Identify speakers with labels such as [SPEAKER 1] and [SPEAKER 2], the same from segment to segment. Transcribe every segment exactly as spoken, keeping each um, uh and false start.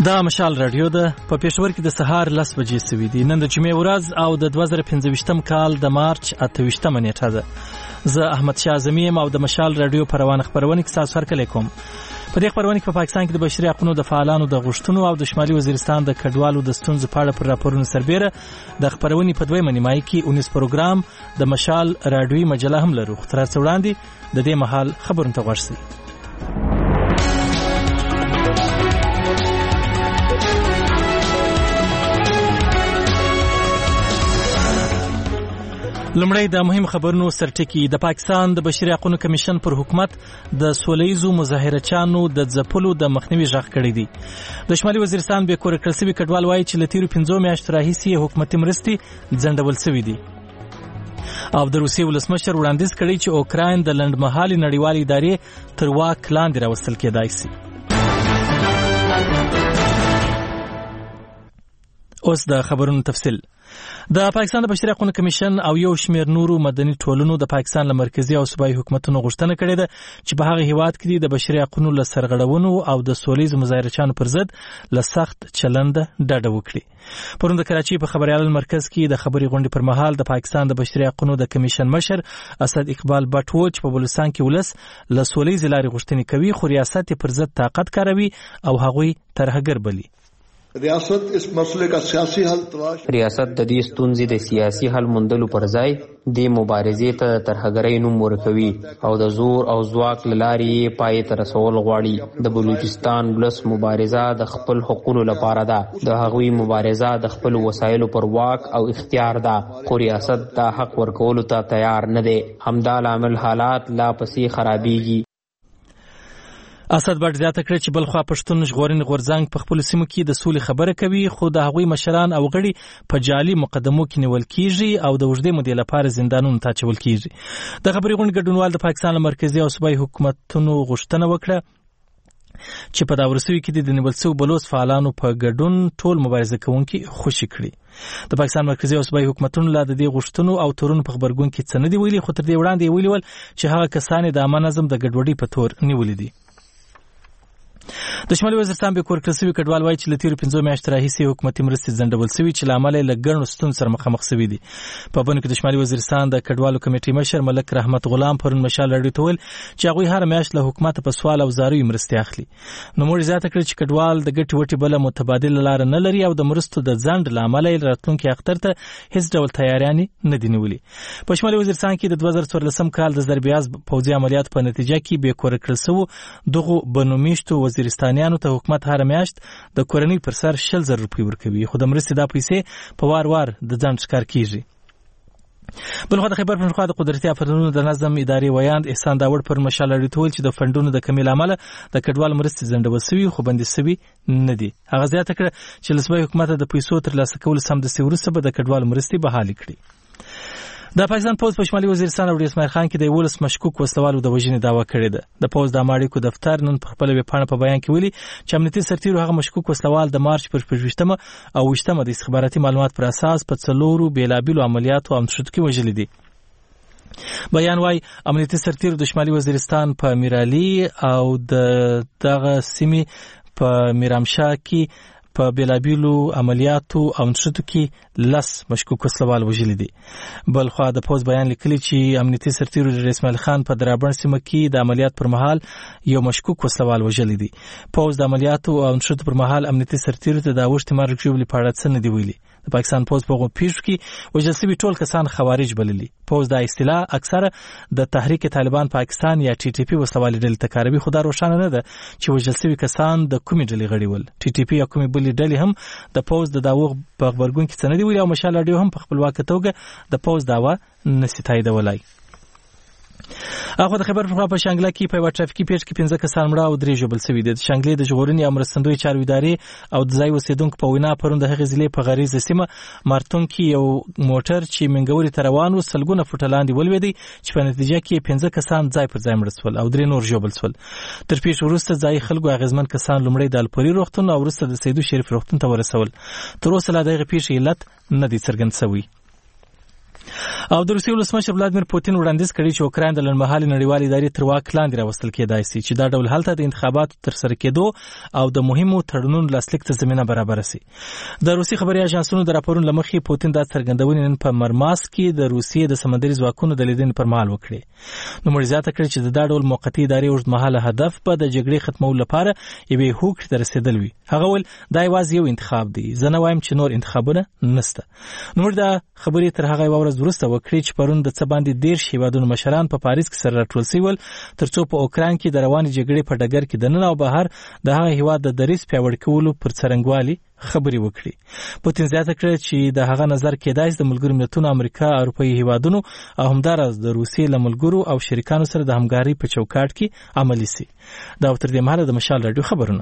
[SPEAKER 1] دا مشال رادیو ده په پېښور کې د سهار لس بجې سوي دي. نن د جمعې ورځ او د دوه زره پنځه ویشتم کال د مارچ اته ویشتمه نیټه ده. زه احمد شاه اعظمي یم او د مشال رادیو په روانه خپرونه کې ستاسو هرکلی کوم. په دې خپرونه کې په پاکستان کې د بشري حقوقو د فعالانو د غوښتنو او د شمالي وزیرستان د کډوالو د ستونزو په اړه پر راپورونو سربېره د خپرونې په دویمه نیمایي کې اونیز پروګرام د مشال رادیوي مجله هم لرو. خو تر هر څه وړاندې د دې مهال خبرونو ته غوږ شئ. لمړی د مهم خبرونو سرټکی. د پاکستان د بشري حقوقو کمیشن پر حکومت د سولهییزو مظاهرچیانو د ځپلو د مخنیوي غږ کړی دی. د شمالي وزیرستان به کور کړل شوی کډوال وایي چې له تیرو پنځو میاشتو راهیسې حکومتي مرستې ځنډول شوې دي. او د روسیې ولسمشر وړاندیز کړی چې اوکراین د لنډمهالې نړیوالې ادارې تر واک لاندې راوستل کېدای شي. اوس د خبرونو تفصیل. د پاکستان د بشري حقوقو کمیشن او یو شمېر نورو مدني ټولنو د پاکستان له مرکزي او صوبایي حکومتونو غوښتنه کړې ده چې په هغه هیواد کې د بشري حقوقو له سرغړونو او د سولهییزو مظاهرچیانو پر ضد له سخت چلند ډډه وکړي. پرون د کراچۍ په خبريال مرکز کې د خبري غونډې پر مهال د پاکستان د بشري حقوقو د کمیشن مشر اسد اقبال بټ و چې په بلوچستان کې ولس له سولهییزې لارې غوښتنې کوي خو ریاست پر ضد طاقت کاروي او هغوی ترهګر بلي.
[SPEAKER 2] ریاست اس مسئلے کا سیاسی حل تلاش
[SPEAKER 3] ریاست د دې ستونزې د سیاسي حل موندلو پر ځای د مبارزې ته ترهګرۍ نوم ورکوي او د زور او ځواک له لارې یې پای ته رسول غواړي. د بلوچستان ولس مبارزه د خپل حقوقو لپاره ده. د هغوی مبارزه د خپل وسایلو پر واک او اختیار ده خو ریاست دا حق ورکولو ته تیار نه دی. همدا لامل حالات لا پسې خرابېږي.
[SPEAKER 1] اسد بټ زیاته کړه چې بلخوا پښتون ژغورنې غورځنګ په خپلو سیمو کې د سولې خبره کوي خو د هغوی مشران او غړي په جعلي مقدمو کې نیول کیږي او د اوږدې مودې لپاره زندانونو ته اچول کیږي. د خبري غونډې ګډونوال د پاکستان له مرکزي او صوبایي حکومتونو غوښتنه وکړه چې په دا ورسوي کې د نیول شویو بلوڅ فعالانو په ګډون ټول مبارزه کوونکي خوشي کړي. د پاکستان مرکزي او صوبایي حکومتونو لا د دې غوښتنو او تورونو په خبرګون کې څه نه دي ویلي خو تر دې وړاندې ویلي ول چې هغه کسان د عامه نظم د ګډوډۍ په تور نیولي دي. د شمالي وزیرستان به کور کړل شوی کډوال وایي چې له تیرو پنځو میاشتو راهیسې حکومتي مرستې ځنډول شوي چې له امله یې له ګڼو ستونزو سره مخامخ شوي دي. په بڼو کې د شمالي وزیرستان د کډوالو کمیټې مشر ملک رحمت غلام پرون مشال راډیو ته ویل چې هغوی هره میاشت له حکومته په سوال او زاریو مرستې اخلي. نوموړي زیاته کړه چې کډوال د ګټې وټې بله متبادله لاره نه لري او د مرستو د ځنډ له امله یې راتلونکي اختر ته هیڅ ډول تیاریانې نه دي نیولي. په شمالي وزیرستان کې د دوه زره څوارلسم کال د ضربیاز پوځي عملیاتو په نتیجه کې بې کوره کړل شوو دغو بنو میشتو وزیرستانیانو ته حکومت هر میاشت د کورنۍ پر سر شل زره روپۍ ورکوي خو د مرستې دا پیسې په وار وار د ځنډ ښکار کیږي. بلخوا د خیبر پښتونخوا د قدرتي آفرینونو د نظم ادارې ویاند احسان داوړ پر مشال راډیو ته ویل چې د فنډونو د کمې له امله د کډوال مرستې ځنډول شوي خو بندي شوي نه دي. هغه زیاته کړه چې له صوبایي حکومته د پیسو ترلاسه کولو سمدستي وروسته به د کډوال مرستې بحالې کړي. د پاکستان پوز په شمالي وزیرستان او اسماعیل خان کې د یولس مشکوک وسلوالو د وژنې دعوا کړې ده. د پوز د اماړیکو دفتر نن په خپل ویبپاڼه په بیان کې ویلي چې امنیتي سرتیرو هغه مشکوک وسلوال د مارچ پر شپږویشتمه او اوویشتمه د استخباراتي معلومات پر اساس په څلورو بېلابېلو عملیاتو او نښتو کې وژلي دي. بیان وايي امنیتي سرتیرو د شمالي وزیرستان په میرالي او د دغه سیمې په میرامشاه کې په بیلابیلو عملیاتو او نښتو کې لس مشکوک وسلوال وژلي دي. بلخوا د پوز بیان لیکلي چې امنیتي سرتیرو د اسماعیل خان په درابڼ سیمه کې د عملیات پر مهال یو مشکوک وسلوال وژلي دي. پوز د عملیاتو او نښتو پر مهال امنیتي سرتیرو ته د اوښتې مرګ ژوبلې په اړه څه نه دي ویلي. د پاکستان پوز په هغو پیښو کې وژل شوي ټول کسان خوارج بللي. پوز دا اصطلاح اکثره د تحریک طالبان پاکستان یا ټي ټي پي وسلوالې ډلې ته کاروي خو دا روښانه نه ده چې وژل شوي کسان د کومې ډلې غړي ول. ټي ټي پي یا کومې بلې ډلې هم د پوز د دعوو په خبرګون کې څه نه دي ویلي او مشال راډیو هم په خپلواکه توګه د پوز دعوه نشي تاییدولی. هغه د خبر په شانګله کې په یو ټرافیکي پیښه کې پنځه کسان مړه او درې ژوبل شوي دي. د شانګلې د ژغورنې او مرستندوی چارو ادارې او د ځای اوسیدونکو په وینا پرون د هغې ضلعې په غریزه سیمه مارتون کې یو موټر چې منګوري ته روان و سلګونه فوټه لاندې ولوېدی چې په نتیجه کې پنځه کسان ځای پر ځای مړه شول او درې نور ژوبل شول. تر پیښې وروسته ځایي خلکو اغېزمن کسان لومړی د الپوري روغتون او وروسته د سیدو شریف روغتون ته ورسول. تر اوسه لا د هغې پیښې علت نه دی څرګند شوی. او د روسیې ولسمشر ولادیمیر پوتین وړاندیز کړی چې اوکراین د لنډمهالې نړیوالې ادارې تر واک لاندې راوستل کېدای شي چې دا ډول هلته د انتخاباتو ترسره کېدو او د مهمو تړونونو لاسلیک ته زمینه برابره شي. د روسي خبري اژانسونو د راپورونو له مخې پوتین دا څرګندونې نن په مرماسک کې د روسیې د سمندري ځواکونو د لیدنې پر مهال وکړې. نو مړ زیاته کړې چې د دا ډول موقتي ادارې اوږدمهاله هدف به د جګړې ختمولو لپاره یوې هوکړې ته رسېدل وي. هغه ویل دا یوازې یو انتخاب دی، زه نه وایم چې نور انتخابونه نشته. نو دا خبرې تر هغه یوه ورځ وروسته وکړې چې پرون د څه باندې دېرش هیوادونو مشران په پاریس کې سره راټول شوي ول تر څو په اوکراین کې د روانې جګړې په ډګر کې دننه او بهر د هغه هیواد د دریځ پیاوړي کولو پر څرنګوالي خبرې وکړي. پوتین زیاته کړه چې د هغه نظر کېدای شي د ملګرو ملتونو امریکا، اروپایي هیوادونو او همداراز د روسیې له ملګرو او شریکانو سره د همکارۍ په چوکاټ کې عملي شي. دا تر دې مهاله د مشال راډیو خبرونه.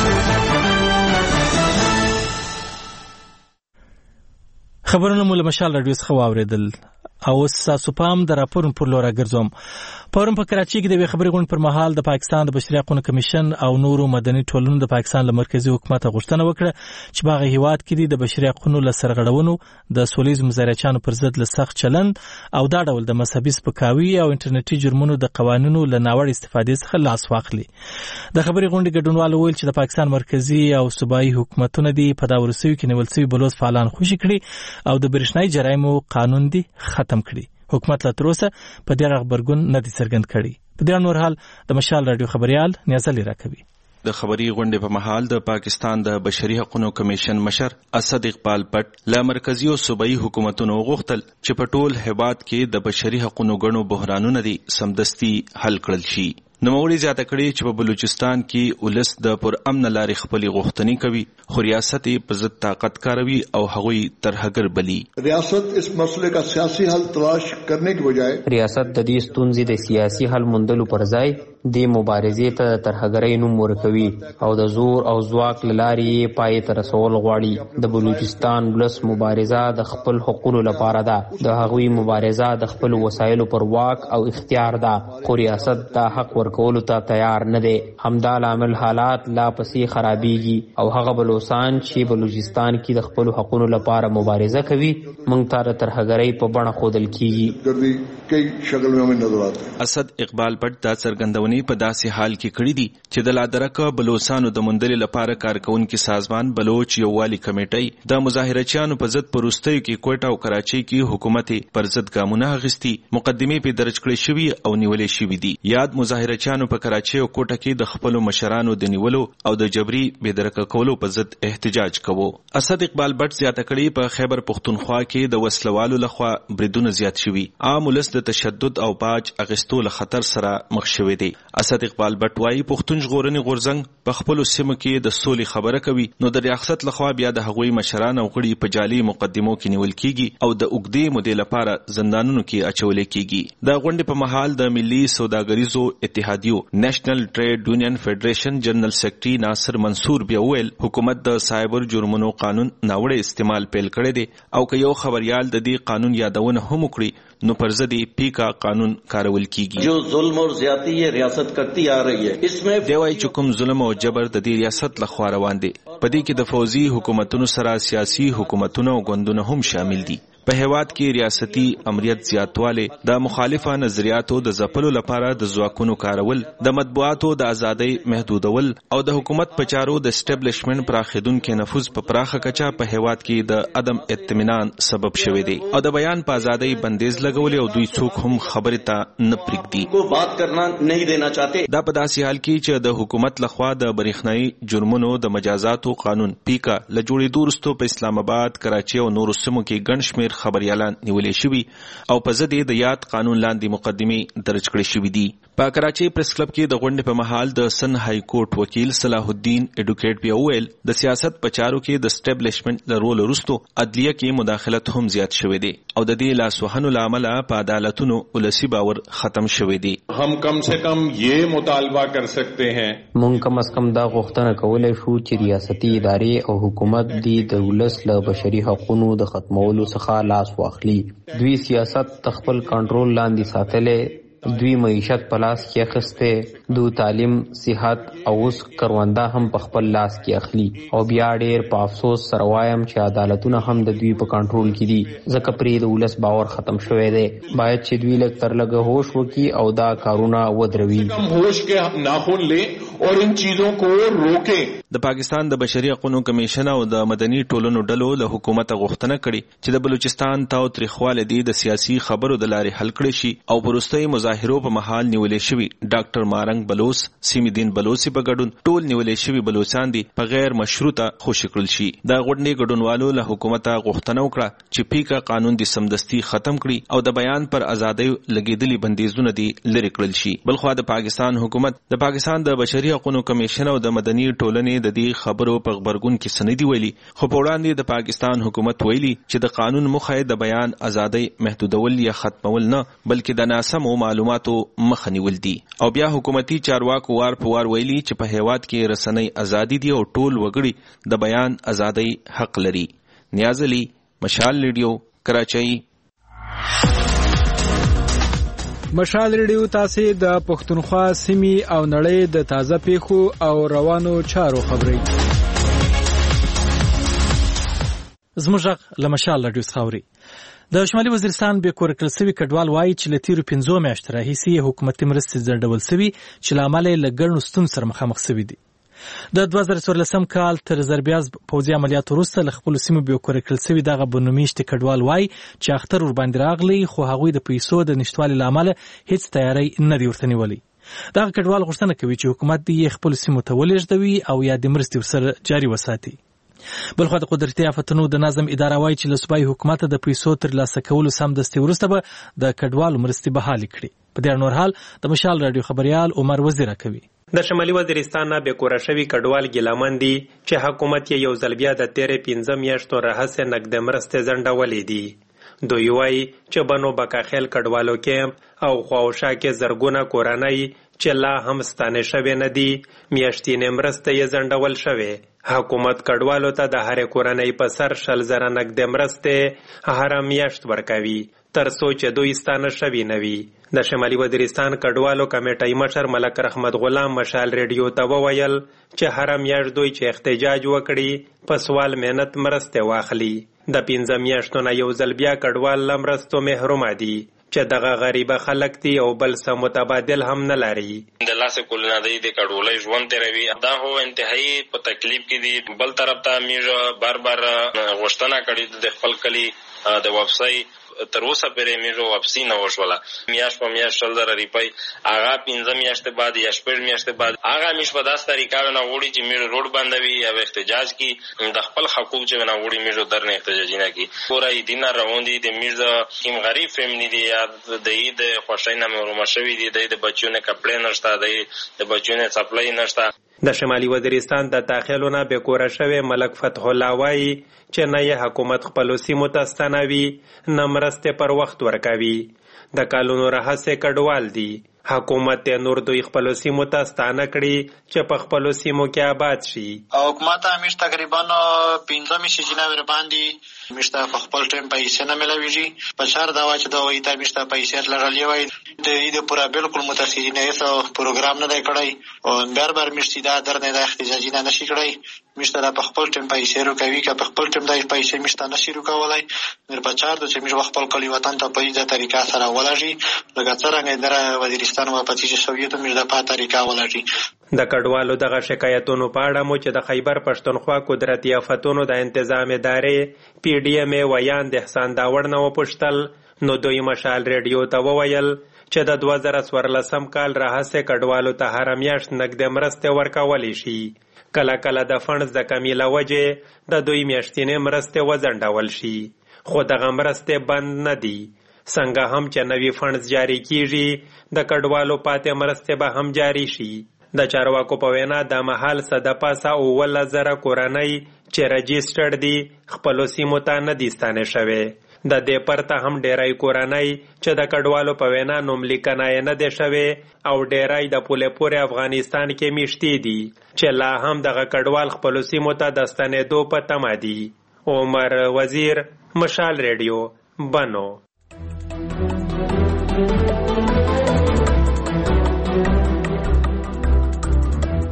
[SPEAKER 1] خبرونه مو له مشال راډیو څخه واورېدل. او تاسو پام د راپورن پر لور راګرځوم. پرون په کراچۍ کې د یوې خبرې غونډې پر مهال د پاکستان د بشري حقوقو کمیشن او نورو مدني ټولنو د پاکستان له مرکزي حکومت غوښتنه وکړه چې په هغه هیواد کې د بشري حقوقو له سرغړونو د سولیزو مظاهرچیانو پر ضد له سخت چلند او دا ډول د مذهبي سپکاوي او انټرنیټي جرمونو د قوانینو له ناوړه استفادې څخه لاس واخلي. د خبرې غونډې ګډونوالو ویل چې د پاکستان مرکزي او صوبایي حکومتونه دي په دا ورسوي کې نیول شوي بلوز فعالان خوشي کړي او د برېښنایي جرایمو قانون دي ختم کړي. حکومت لا تر اوسه په دې غبرګون نه دي څرګند کړي. په دې نور حال د مشال راډیو خبريال نیازل راکوي.
[SPEAKER 4] د خبري غونډې په محل د پاکستان د بشري حقوقو کمیشن مشر اسد اقبال پټ له مرکزی او صوبایي حکومتونو غوښتل چې په ټول هیواد کې د بشري حقوقو غنو بحرانونه دي سمدستي حل کړل شي. نوموړي زیاته کړې چې په بلوچستان کې ولس د پر امن لارې خپلې غوښتنې کوي خو ریاست یې په ضد طاقت کاروي او هغوی ترهګر بلي.
[SPEAKER 2] ریاست اس مسئلے کا سیاسی حل تلاش کرنے کی بجائے
[SPEAKER 3] ریاست د دې ستونزې د سیاسي حل موندلو پر ځای د مبارزې ته ترهګرۍ نوم ورکوي او د زور او ځواک له لارې یې پای ته رسول غواړي. د بلوچستان ولس مبارزه د خپل حقوقو لپاره ده، د هغوی مبارزه د خپل وسایلو پر واک او اختیار ده، خو ریاست دا حق ورکولو ته تیار نه دی. همدا لامل حالات لا پسې خرابېږي او هغه بلوچستان چې بلوچستان کې د خپل حقوقو لپاره مبارزه کوي موږ ته د ترهګرۍ په بڼه ښودل کېږي.
[SPEAKER 4] اسد اقبال پټ دا څرګندونې په داسې حال کې کړي دي چې د لادرکه بلوچستانو د موندلې لپاره کارکونکي سازمان بلوچ یووالي کمیټۍ د مظاهرچیانو په ضد پروستیو کې کوټه او کراچۍ کې حکومت پر ضد ګامونه اخیستي، مقدمې په درج کړې شوي او نیولې شوي دي. یاد مظاهرچیانو په کراچۍ او کوټه کې د خپل مشرانو د نیولو او د جبري بېدرکه کولو په ضد احتجاج کوو. اسد اقبال بټ زیاته کړي په خیبر پښتونخوا کې د وسلوالو لخوا بریدونه زیات شوي، عام ولس د تشدد او باج اخیستو له خطر سره مخ شوي دي. اسد اقبال بټ وايي پښتون ژغورنې غورځنګ په خپل سیمه کې د سولې خبره کوي نو د ریاست لخوا بیا د هغوی مشران او غړي په جعلي مقدمو کې نیول کیږي او د اوږدې مودې لپاره زندانونو کې اچول کیږي. د غونډې په محل د ملي سوداګریزو اتحادیو نېشنل ټریډ یونین فدریشن جنرال سیکرټري ناصر منصور بیا ویل حکومت د سایبر جرمونو قانون ناوړه استعمال پیل کړی دی او که یو خبريال د دې قانون یادونه هم وکړي نو پر ضد پیکا قانون کارول کیږي.
[SPEAKER 5] جو ظلم اور زیاتی یہ ریاست کرتی آ رہی ہے اس میں
[SPEAKER 4] دی وايي چې کوم ظلم او جبر د دې ریاست لخوا روان دي په دې کې د فوزي حکومتونو سره سیاسي حکومتونو او ګوندونو هم شامل دي. په هیواد کې ریاستي امریت زیاتواله د مخالفه نظریاتو د ځپلو لپاره د ځواکونو کارول، د مطبوعاتو د ازادۍ محدودول او د حکومت په چارو د اسټابلیشمنت پراخیدونکو نفوذ په پراخه کچه په هیواد کې د عدم اطمینان سبب شوی دی او د بیان په ازادۍ بندیز لګولې او دوی څوک هم خبرې ته نه پرېږدي.
[SPEAKER 5] کو بات کرنا نه دینا چاہتے.
[SPEAKER 4] دا په داسې حال کې چې د حکومت لخوا د برېښنايي جرمونو د مجازاتو قانون پیکا له جوړېدو وروسته په اسلام آباد، کراچۍ او نورو سیمو کې ګڼ شمېر خبريالان نیولې شوي او په ضد د یاد قانون لاندې مقدمې درج کړې شوې دي. په کراچۍ پریس کلب کې د غونډې په محل د سن های کورټ وکیل صلاح الدین اډوکیټ بیا ویل د سیاست په چارو کې د اسټابلیشمنت له رول وروسته عدلیه کې مداخلت هم زیات شوی دی او د دې لاسوهنو له امله په عدالتونو ولسی باور ختم شوی دی.
[SPEAKER 6] هم کم سے کم یہ مطالبہ کر سکتے ہیں
[SPEAKER 3] مونږ کم از کم دا غوښتنه کولای شو چې ریاستي ادارې او حکومت دی د ولس له بشري حقوقو د ختمولو څخه لاس واخلي. دوی سیاست تخپل کنټرول لاندې ساتلې دوی معیشت په لاس کې اخیستی، دو تعلیم، صحت او اوس کرونده هم په خپل لاس کې اخلي. او بیا ډېر په افسوس سره وایم چې عدالتونه هم د دوی په کنټرول کې دي، ځکه پرې د ولس باور ختم شوی دی. باید چې دوی لږ تر لږه هوش وکړي او دا کارونه ودروي.
[SPEAKER 6] ہوش کے ناخن لیں اور ان چیزوں کو روکیں.
[SPEAKER 4] د پاکستان د بشري حقوقو کمیشن او د مدني ټولنو ډلو له حکومت غوښتنه کړې چې د بلوچستان تاو تریخواله دي د سیاسي خبرو د لارې حل کړي شي او وروستۍ مظاهرو په محل نیولې شوي ډاکټر مارنګ بلوس، سیمي دین بلوسی په ګډون ټول نیولې شوي بلوچستان دي په غیر مشروطه خوشي کړل شي. د غونډې ګډونوالو له حکومت غوښتنه وکړه چې پیکا قانون دي سمدستي ختم کړي او د بیان پر ازادۍ لګیدلي بندیزونه دي لرې کړل شي. بلخوا د پاکستان حکومت د پاکستان د بشري حقوقو کمیشن او د مدني ټولنې د دې خبرو په خبرګون کې سندي ویلي، خو په وړاندې د پاکستان حکومت ویلي چې د قانون موخه د بیان ازادۍ محدودول یا ختمول نه بلکې د ناسمو معلوماتو مخه نیول دي. او بیا حکومتي چارواکو وار په وار ویلي چې په هیواد کې رسنۍ ازادي دي او ټول وګړي د بیان ازادۍ حق لري. نیاز علي، مشال ریډیو، کراچۍ.
[SPEAKER 7] مشال ریډیو تاسو د پښتونخوا سیمې او نړۍ د تازه پیښو او روانو چارو خبري.
[SPEAKER 1] زموږ له مشال ریډیو څخه. د شمالي وزیرستان به کور کړل سوي کډوال وایي چې له تیرو پنځو میاشتو راهیسې حکومتي مرستې ځنډول سوي چې له امله یې له ګڼو ستونزو سره مخامخ سوي دي. د دوه زره څوارلسم کال تر زربیاز پوځي عملیاتو وروسته له خپلو سیمو به کور کړل سوي دغه بنومیشتي کډوال وایي چې اختر ورباندې راغلی خو هغوی د پیسو د نشتوالي له امله هیڅ تیاری نه دی ورته نیولی. دغه کډوال غوښتنه کوي چې حکومت دې خپلو سیمو ته ولېږدوي او یا د مرستې ورسره جاري وساتي. بلخوا د قدرتي آفتونو د نظم اداره وایي چې له صوبایي حکومت د پیسو ترلاسه کولو سمدستي وروسته به د کډوالو مرستې بحالې کړي. په دې نور حال د مشال راډیو خبريال عمر وزیره کوي.
[SPEAKER 8] د شمالي وزیرستان نه به کوره شوي کډوال ګیلمن دي چې حکومت یې یو ځل بیا د تیرې پنځه میاشتو راهیسې نقد مرستې ځنډولې دي. دوی وایي چې بنو بکاخیل کډوالو کیمپ او خواوشا کې زرګونه کورنۍ چې لا هم ستانه شوي نه دي میاشتینې مرستې یې ځنډول شوې. حکومت کډوالو ته د هرې کورنۍ په سر شل زره نقد مرستې هره میاشت ورکوي تر څو چې دوی ستانه شوي نه وي. د شمالي وزیرستان کډوالو کمیټې مشر ملک رحمت غلام مشال ریډیو ته وویل چې هره میاشت دوی چې احتجاج وکړي په سوال مهنت مرستې واخلي. د پنځه میاشتو نه یو ځل بیا کډوال له مرستو محرومه دي چې دغه غریبه خلک دي او بل څه متبادل هم نه لري.
[SPEAKER 9] د لاسه کولونه دی د کډوالۍ ژوند تیروي دا هو انتهایی په تکلیف کې دي. بل طرف ته موږ بار بار غوښتنه کړې د خپل کلي د واپسۍ تر اوسه پرې موږ واپسي نه وشوله. میاشت په میاشت شل زره روپۍ هغه پنځه میاشتې بعد یا شپږ میاشتې بعد هغه موږ په داسې طریقه نه غواړي چې موږ روډ بندوي یا احتجاج کړي د خپل حقوق چې نه غواړي موږ درنه احتجاج نه کړي. پوره یې دینه روان دي د موږ کوم غریب فیملی دي یا د عید خوښۍ نه محرومه شوي دي د بچو نه کپړې نشته د بچو نه څپلۍ نشته.
[SPEAKER 8] د شمالي وزیرستان د داخلونه به کوره شوی ملک فتح الله وایي چې نه یې حکومت خپلو سیمو ته ستنوي نه مرستې پر وخت ورکوي. د کلونو راهیسې کډوال دي. حکومت ته نور دوی خپلو سیمو ته ستانه کړي چې په خپلو سیمو کې آباد شي.
[SPEAKER 10] حکومت همیش تقریبا پنځه میاشتې جنا ور باندې میشته په خپل ټیم پیسې نه ملويږي. په شهر دا واچ دا وایي ته میشته پیسې لرلې وایي د دې پورا بالکل متأسسین یې پروګرام نه دی کړی او بار بار میشته دا درنه د احتجاجي نه نشي کړی. میشته په خپل ټیم پیسې رو کوي که په خپل ټیم د پیسې میشته نشي رو کولای. نر بچار د چې میش خپل کلی وطن ته په دې طریقه سره ولږي لکه څنګه در وزیرستان و پاتې شوی ته میش د په طریقه ولږي.
[SPEAKER 8] د کډوالو دغه شکایتونو په اړه مو چې د خیبر پښتونخوا قدرتي آفتونو د انتظام ادارې پی ډي ایم ویان د احسان داوړ نه وپوښتل نو دوی مشال ریډیو ته وویل چې د دوه زره څوارلسم کال راهیسې کډوالو ته هره میاشت نقد مرستې ورکولی شي. کله کله د فنډز د کمی له وجې د دوی میاشتینې مرستې وځنډول شي خو دغه مرستې بند نه دي. څنګه هم چې نوي فنډز جاری کیږي د کډوالو پاتې مرستې به هم جاری شي. د چارواکو په وینا د مهال څه د پاسه اوولس زره کورنۍ چې رجسټرډ دي خپلو سیمو ته نه دي ستانه شوې. د دې پرته هم ډیری کورنۍ چې د کډوالو په وینا نوملیکنه یې نه دی شوې او ډیری د پولې پورې افغانستان کې میشتې دي چې لا هم دغه کډوال خپلو سیمو ته د ستنېدو په تمه دي. عمر وزیر، مشال ریډیو، بنو.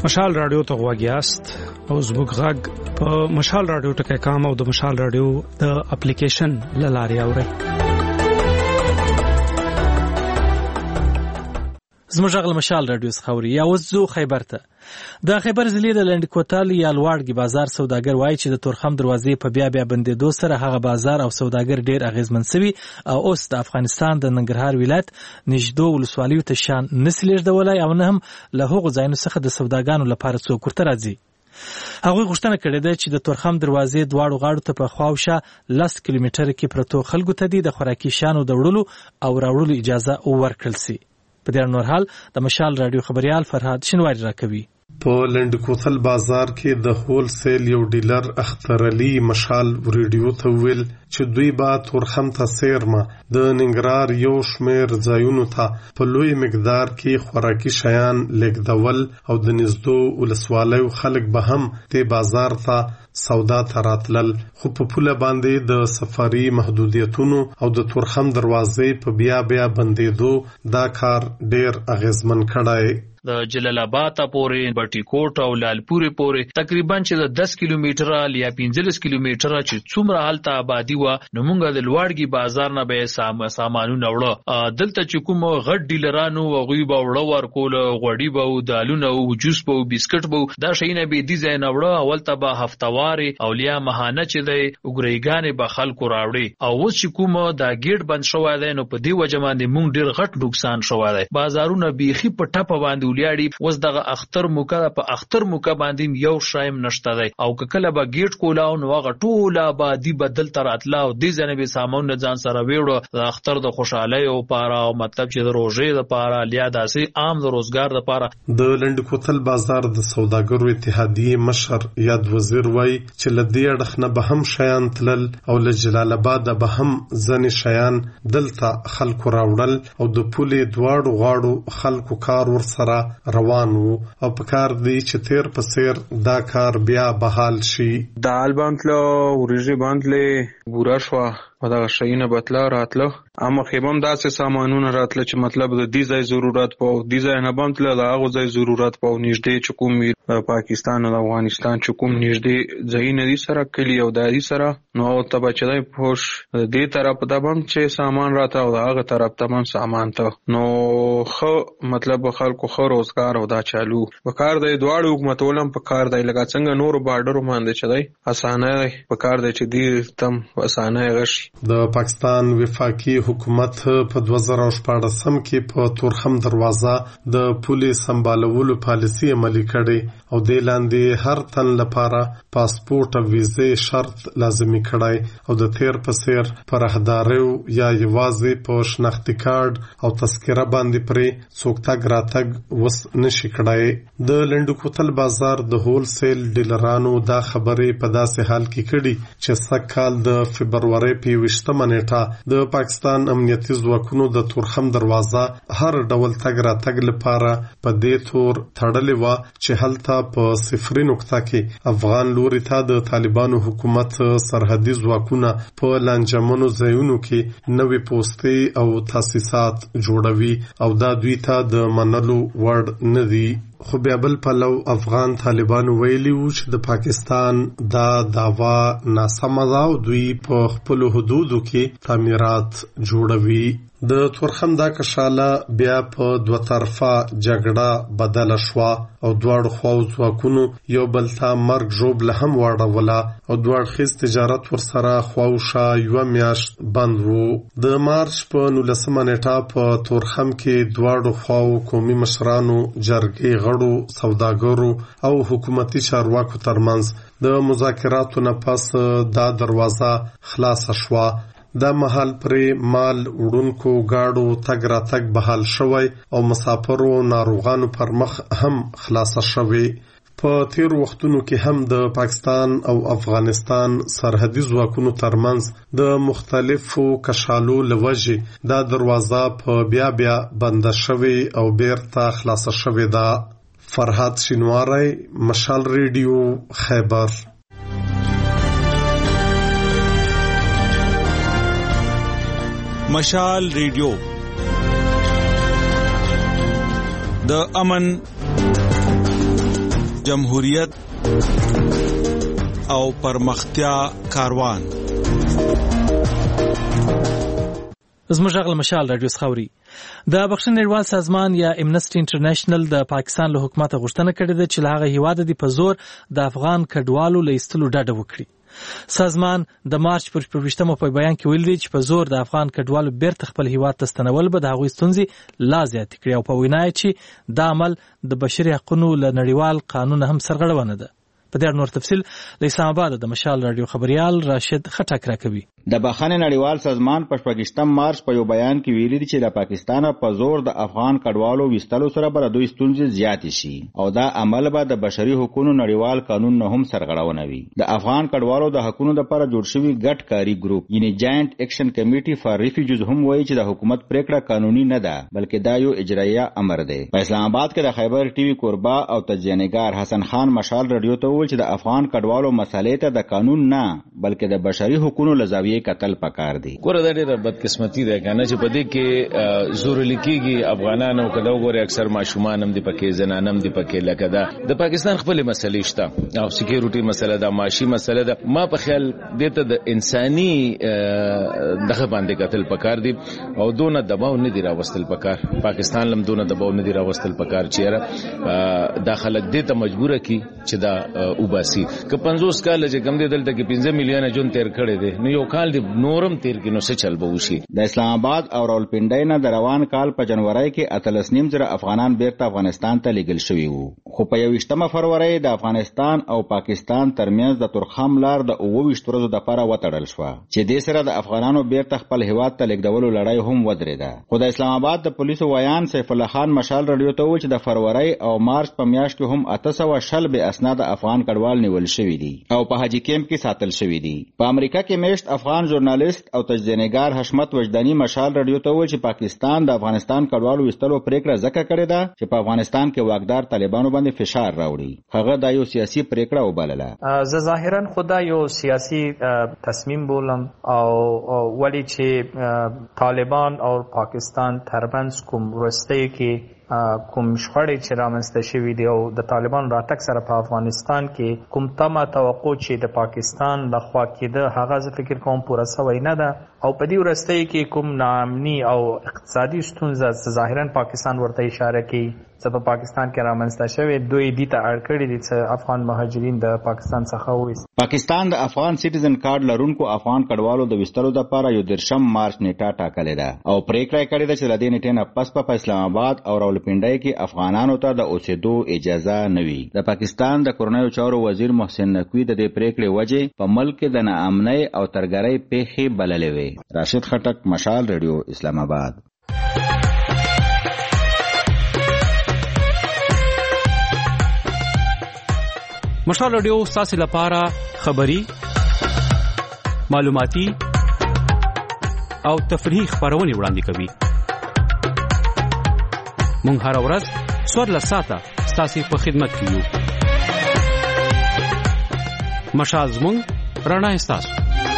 [SPEAKER 11] مشال رادیو ته غواګیاست او زموږ غږ په مشال رادیو ټکی کام او د مشال رادیو د اپلیکیشن لارې اورئ.
[SPEAKER 1] زموږ غږ مشال رادیو څخه اوري. یا اوس ځو خیبر ته. د خیبر ضلع د لنډ کوتل یا لواړګي بازار سوداګر وایي چې د تورخم دروازې په بیا بیا بندېدو سره هغه بازار او سوداګر ډېر اغیزمن شوي او اوس د افغانستان د ننګرهار ولایت نږدې ولسوالیو ته شان نسي لیږدولی او نه هم له هغو ځایونو څخه د سوداګانو لپاره څوک ورته راځي. هغوی غوښتنه کړې ده چې د تورخم دروازې دواړو غاړو ته په خواوشا لس کیلومتره کې پرتو خلکو ته د خوراکي شیانو د وړلو او راوړلو اجازه ورکړل شي. په دې نور حال د مشال رادیو خبريال فرهاد شنواری راکوي.
[SPEAKER 12] په لنډ کوتل بازار کې د هول سیل یو ډیلر اختر علي مشال ریډیو ته ویل چې دوی با تورخم ته سیرمه د ننګرهار یو شمیر ځایونو ته په لوی مقدار کې خوراکي شیان لیږدول او د نږدې ولسوالیو خلک به هم ته بازار ته سودا ته راتلل، خو په پوله باندې د سفري محدودیتونو او د تورخم دروازې په بیا بیا بندېدو دا کار ډیر اغیزمن کړای.
[SPEAKER 13] د جلال آباد پورې بټي کوټ او لالپورې پورې تقریبا چې د دس کیلومتره یا پنځلس کیلومتره چې څومره حالت آبادی و نو موږ د لواړګي بازار نه به سامانونه وړو. دلته چې کوم غټ ډیلرانو غوي به وړو ورکول، غوړي به او دالونه او جوس به او بسکټ به دا شینه به دي ځای نه وړو. اول ته به هفتواري او لیا مهانه چې دی وګریګانې به خلکو راوړي او اوس چې کوم دا ګیټ بند شوی دی نو په دې وجه باندې موږ ډیر غټ نقصان شوی دی. بازارونه بیخي په ټپه باندې ولیاړي. اوس دغه اختر موکه په اختر موکه باندې یو شایم نشته دی او کله به ګیټ کولاو نو هغه ټوله آبادی بدل تر اتلا او دې ځنه به سامان ځان سره ویړو د اختر د خوشحالي او پاره او مطلب چې د روزې د پاره لیا داسې عام د روزګار د پاره.
[SPEAKER 12] د لنډ کوتل بازار د سوداګرو اتحادیه مشر یاد وزیر وای چې لدې اړخ نه به هم شیان تلل او له جلال آباد به هم ځنې شیان دلته خلکو راوړل او د پولې دواړو غاړو خلکو کار ور سره روان وو او په کار دی چې تیر په سیر دا کار بیا بحال شي.
[SPEAKER 14] دال باندله ورژې باندله بورا شوا او دا شینه بتلا راتله اما خیبم داسې سامانونه راتله چې مطلب د دې ځای ضرورت پاو دې ځای نه باندله دا هغه ځای ضرورت پاو نږدې چې کوم پاکستان او افغانستان چې کوم نږدې ځای نه دي سره کلی او دادی سره نو ته بچای پوش دې طرف ته بم چې سامان راته او هغه طرف ته بم سامان ته نو خو مطلب خلکو خو روزګار او دا چالو وکړ د دواړو حکومتولم په کار دی لکه څنګه نور بارډر باندې چدای اسانه په کار دی چې دې تم اسانه غشي.
[SPEAKER 12] د پاکستان وفاقي حکومت په دوه زره شپږم کې په تورخم دروازه د پولیس سمبالولو پالیسي عملي کړې او د لاندې هر تن لپاره پاسپورت او ویزه شرط لازمي کړای او د تیر په سیر پر راهداریو یا یوازې په شناختی کارت او تذکره باندې پرې څوک تګ راتګ وس نشي کړای. د لنډ کوتل بازار د هول سیل ډیلرانو دا خبرې په داسې حال کې کړي چې سکهال د فبرवरी په ویشتمه نیټه د پاکستان امنیتي ځواکونو د تورخم دروازه هر ډول تګ راتګ لپاره په دې تور تړلې و چې هلته په صفري نقطه کې افغان لوري ته د طالبانو حکومت سرحدي ځواکونه په لانجمنو ځایونو کې نوې پوسټي او تاسیسات جوړوي او دا دوی ته د منلو وړ نه دي. خو بیا بل پلو افغان طالبانو ویلي وو چې د پاکستان دا داوا ناسمه ده او دوی په خپل حدودو کې تعمیرات جوړوي. د تورخم دا کشاله بیا په دوه طرفه جګړه بدله شوه او دواړو خواو ځواکونو یو بل ته مرګ ژوبله هم واړوله او دواړخیز تجارت ورسره خواوشا یوه میاشت بند وو. د مارچ په نولسمه نیټه په تورخم کې دواړو خواو قومي مشرانو جرګې غړو سوداګرو او حکومتي چارواکو ترمنځ د مذاکراتو نه پس دا دروازه خلاصه شوه. دا محل پرې مال وړونکو گاډو تګ راتګ بحال شوی او مسافرو ناروغانو پر مخ هم خلاصه شوی. په تیر وختونو کې هم د پاکستان او افغانستان سرحدي ځواکونو ترمنځ د مختلفو کشالو لوجې دا دروازه په بیا بیا بنده شوی او بیرته خلاصه شوی ده. فرهاد شینواری، مشال ریډیو، خیبر.
[SPEAKER 15] مشال ریډیو د امن جمهوریت او پرمختیا کاروان.
[SPEAKER 1] زموږ غل مشال رادیو خاوري. د بخښنې نړیوال سازمان یا امنسټي انټرنیشنل د پاکستان له حکومت غوښتنه کړې ده چې له هغه هیواد د په زور د افغان کډوالو له ایستلو ډډه وکړي. سازمان د مارچ پر شپږمه په بیان کې ویلي چې په زور د افغان کډوالو بیرته خپل هیواد ته ستنول به د هغوی ستونزې لا زیاتې کړي او په وینا یې چې دا عمل د بشري حقوقو له نړیوال قانون هم سرغړونه ده. په دې نور تفصیل له اسلام آباد د مشال رادیو خبريال راشد خټک راکوي.
[SPEAKER 16] د بخښنې نړیوال سازمان په شپږم مارچ په یو بیان کې ویلي چې د پاکستان په زور د افغان کډوالو وستلو سره به دوی ستونزې زیاتې شي او دا عمل به د بشري حقوقو نړیوال قانون نه هم سرغړونه وي. د افغان کډوالو د حقوقو لپاره جوړ شوی ګډ کاری ګروپ یعنی جاینټ اکشن کمیټي فار ریفیوجیز هم وایي چې د حکومت پریکړه قانوني نه ده بلکې دا یو اجرایه امر دی. په اسلام آباد کې د خیبر ټي وي کوربا او تجزیه‌نګار حسن خان مشال رادیو ته وویل چې د افغان کډوالو مسالې ته د قانون نه بلکې د بشري حقوقو له زاویې کتل پکار دي.
[SPEAKER 17] ګوره دا ډېره بدقسمتي ده کنه چې په دې کې زور لیکيږي افغانانو کډه وګوري اکثر ماشومان هم دي پکې زنان هم دي پکې لکه دا د پاکستان خپل مسلې شته او سکیورټي مسله ده معاشي مسله ده. ما په خیال دته د انساني دغه باندې قتل پکار دي او دونه دباو نه دی راوستل پکار. پاکستان لم دونه دباو نه دی راوستل پکار چیرې داخله دې ته مجبور کی چې دا وباسي که پنځوس کال چې کم دي دلته کې پنځه میلیونه جون تیر کړي دي نو یو کال دی نورم تیر کې نو څه چل به وشي.
[SPEAKER 16] د اسلام آباد او راولپنډۍ نه د روان کال په جنوري کې اتلس نیم زره افغانان بیرته افغانستان ته لیږل شوي وو خو په یوویشتمه فروری د افغانستان او پاکستان ترمنځ د تورخم لار د اوه ویشت ورځو دپاره وتړل شوه چې دې سره د افغانانو بیرته خپل هیواد ته لیږدولو لړۍ هم ودرېده. خو د اسلام آباد د پولیسو ویان سیف الله خان مشال رادیو ته وویل چې د فروری او مارچ په میاشت کې هم اته سوه شل بې اسناده افغان کډوال نیول شوي دي او په حاجي کیمپ کې ساتل شوي دي. په امریکا کې میشت افغان ژورنالیست او تجزیه‌نګار حشمت وجداني مشال رادیو ته وویل چې پاکستان د افغانستان کډوالو وستلو پریکړه ځکه کړې ده چې په افغانستان کې واکدار طالبانو باندې فشار راوړي. هغه دا یو سیاسي پریکړه وبلله.
[SPEAKER 18] زه ظاهرا خدا یو سیاسي تصمیم بولم او ولی چې طالبان او پاکستان ترمنځ کوم ورسته کې کوم شخړې چې رامنځته شوي دي او د طالبان راتګ سره په افغانستان کې کوم تمه توقع چې د پاکستان لخوا کېده هغه زه فکر کوم پوره سوی نه ده او په دې ورسته کې کوم ناامني او اقتصادي ستونزه ظاهرا پاکستان ورته اشاره کوي چې په پاکستان کې رامنځته شوی دوی دې ته اړ کړي دي چې افغان مهاجرین د پاکستان څخه وویست.
[SPEAKER 16] پاکستان د افغان سټیزن کارت لرونکو افغان کډوالو د وستلو لپاره یو درشم مارچ نیټه ټاکلې ده او پریکړه کړې ده چې د دې نیټې نه پس په اسلام آباد او راولپنډۍ کې افغانانو ته د اوسېدو اجازه نه وي. د پاکستان د کورنیو چارو وزیر محسن نقوی د دې پریکړې وجې په ملک کې د ناامنۍ او ترګرۍ پیښې بللې وې. راشد خټک مشال رادیو اسلام آباد.
[SPEAKER 11] مشال رادیو ستاسو لپاره خبری معلوماتي او تفریحي خبرونه وړاندې کوي. مونږ هر ورځ څوارلس ساعته ستاسو په خدمت کې یو. مشال زمونږ رڼا ستاسو.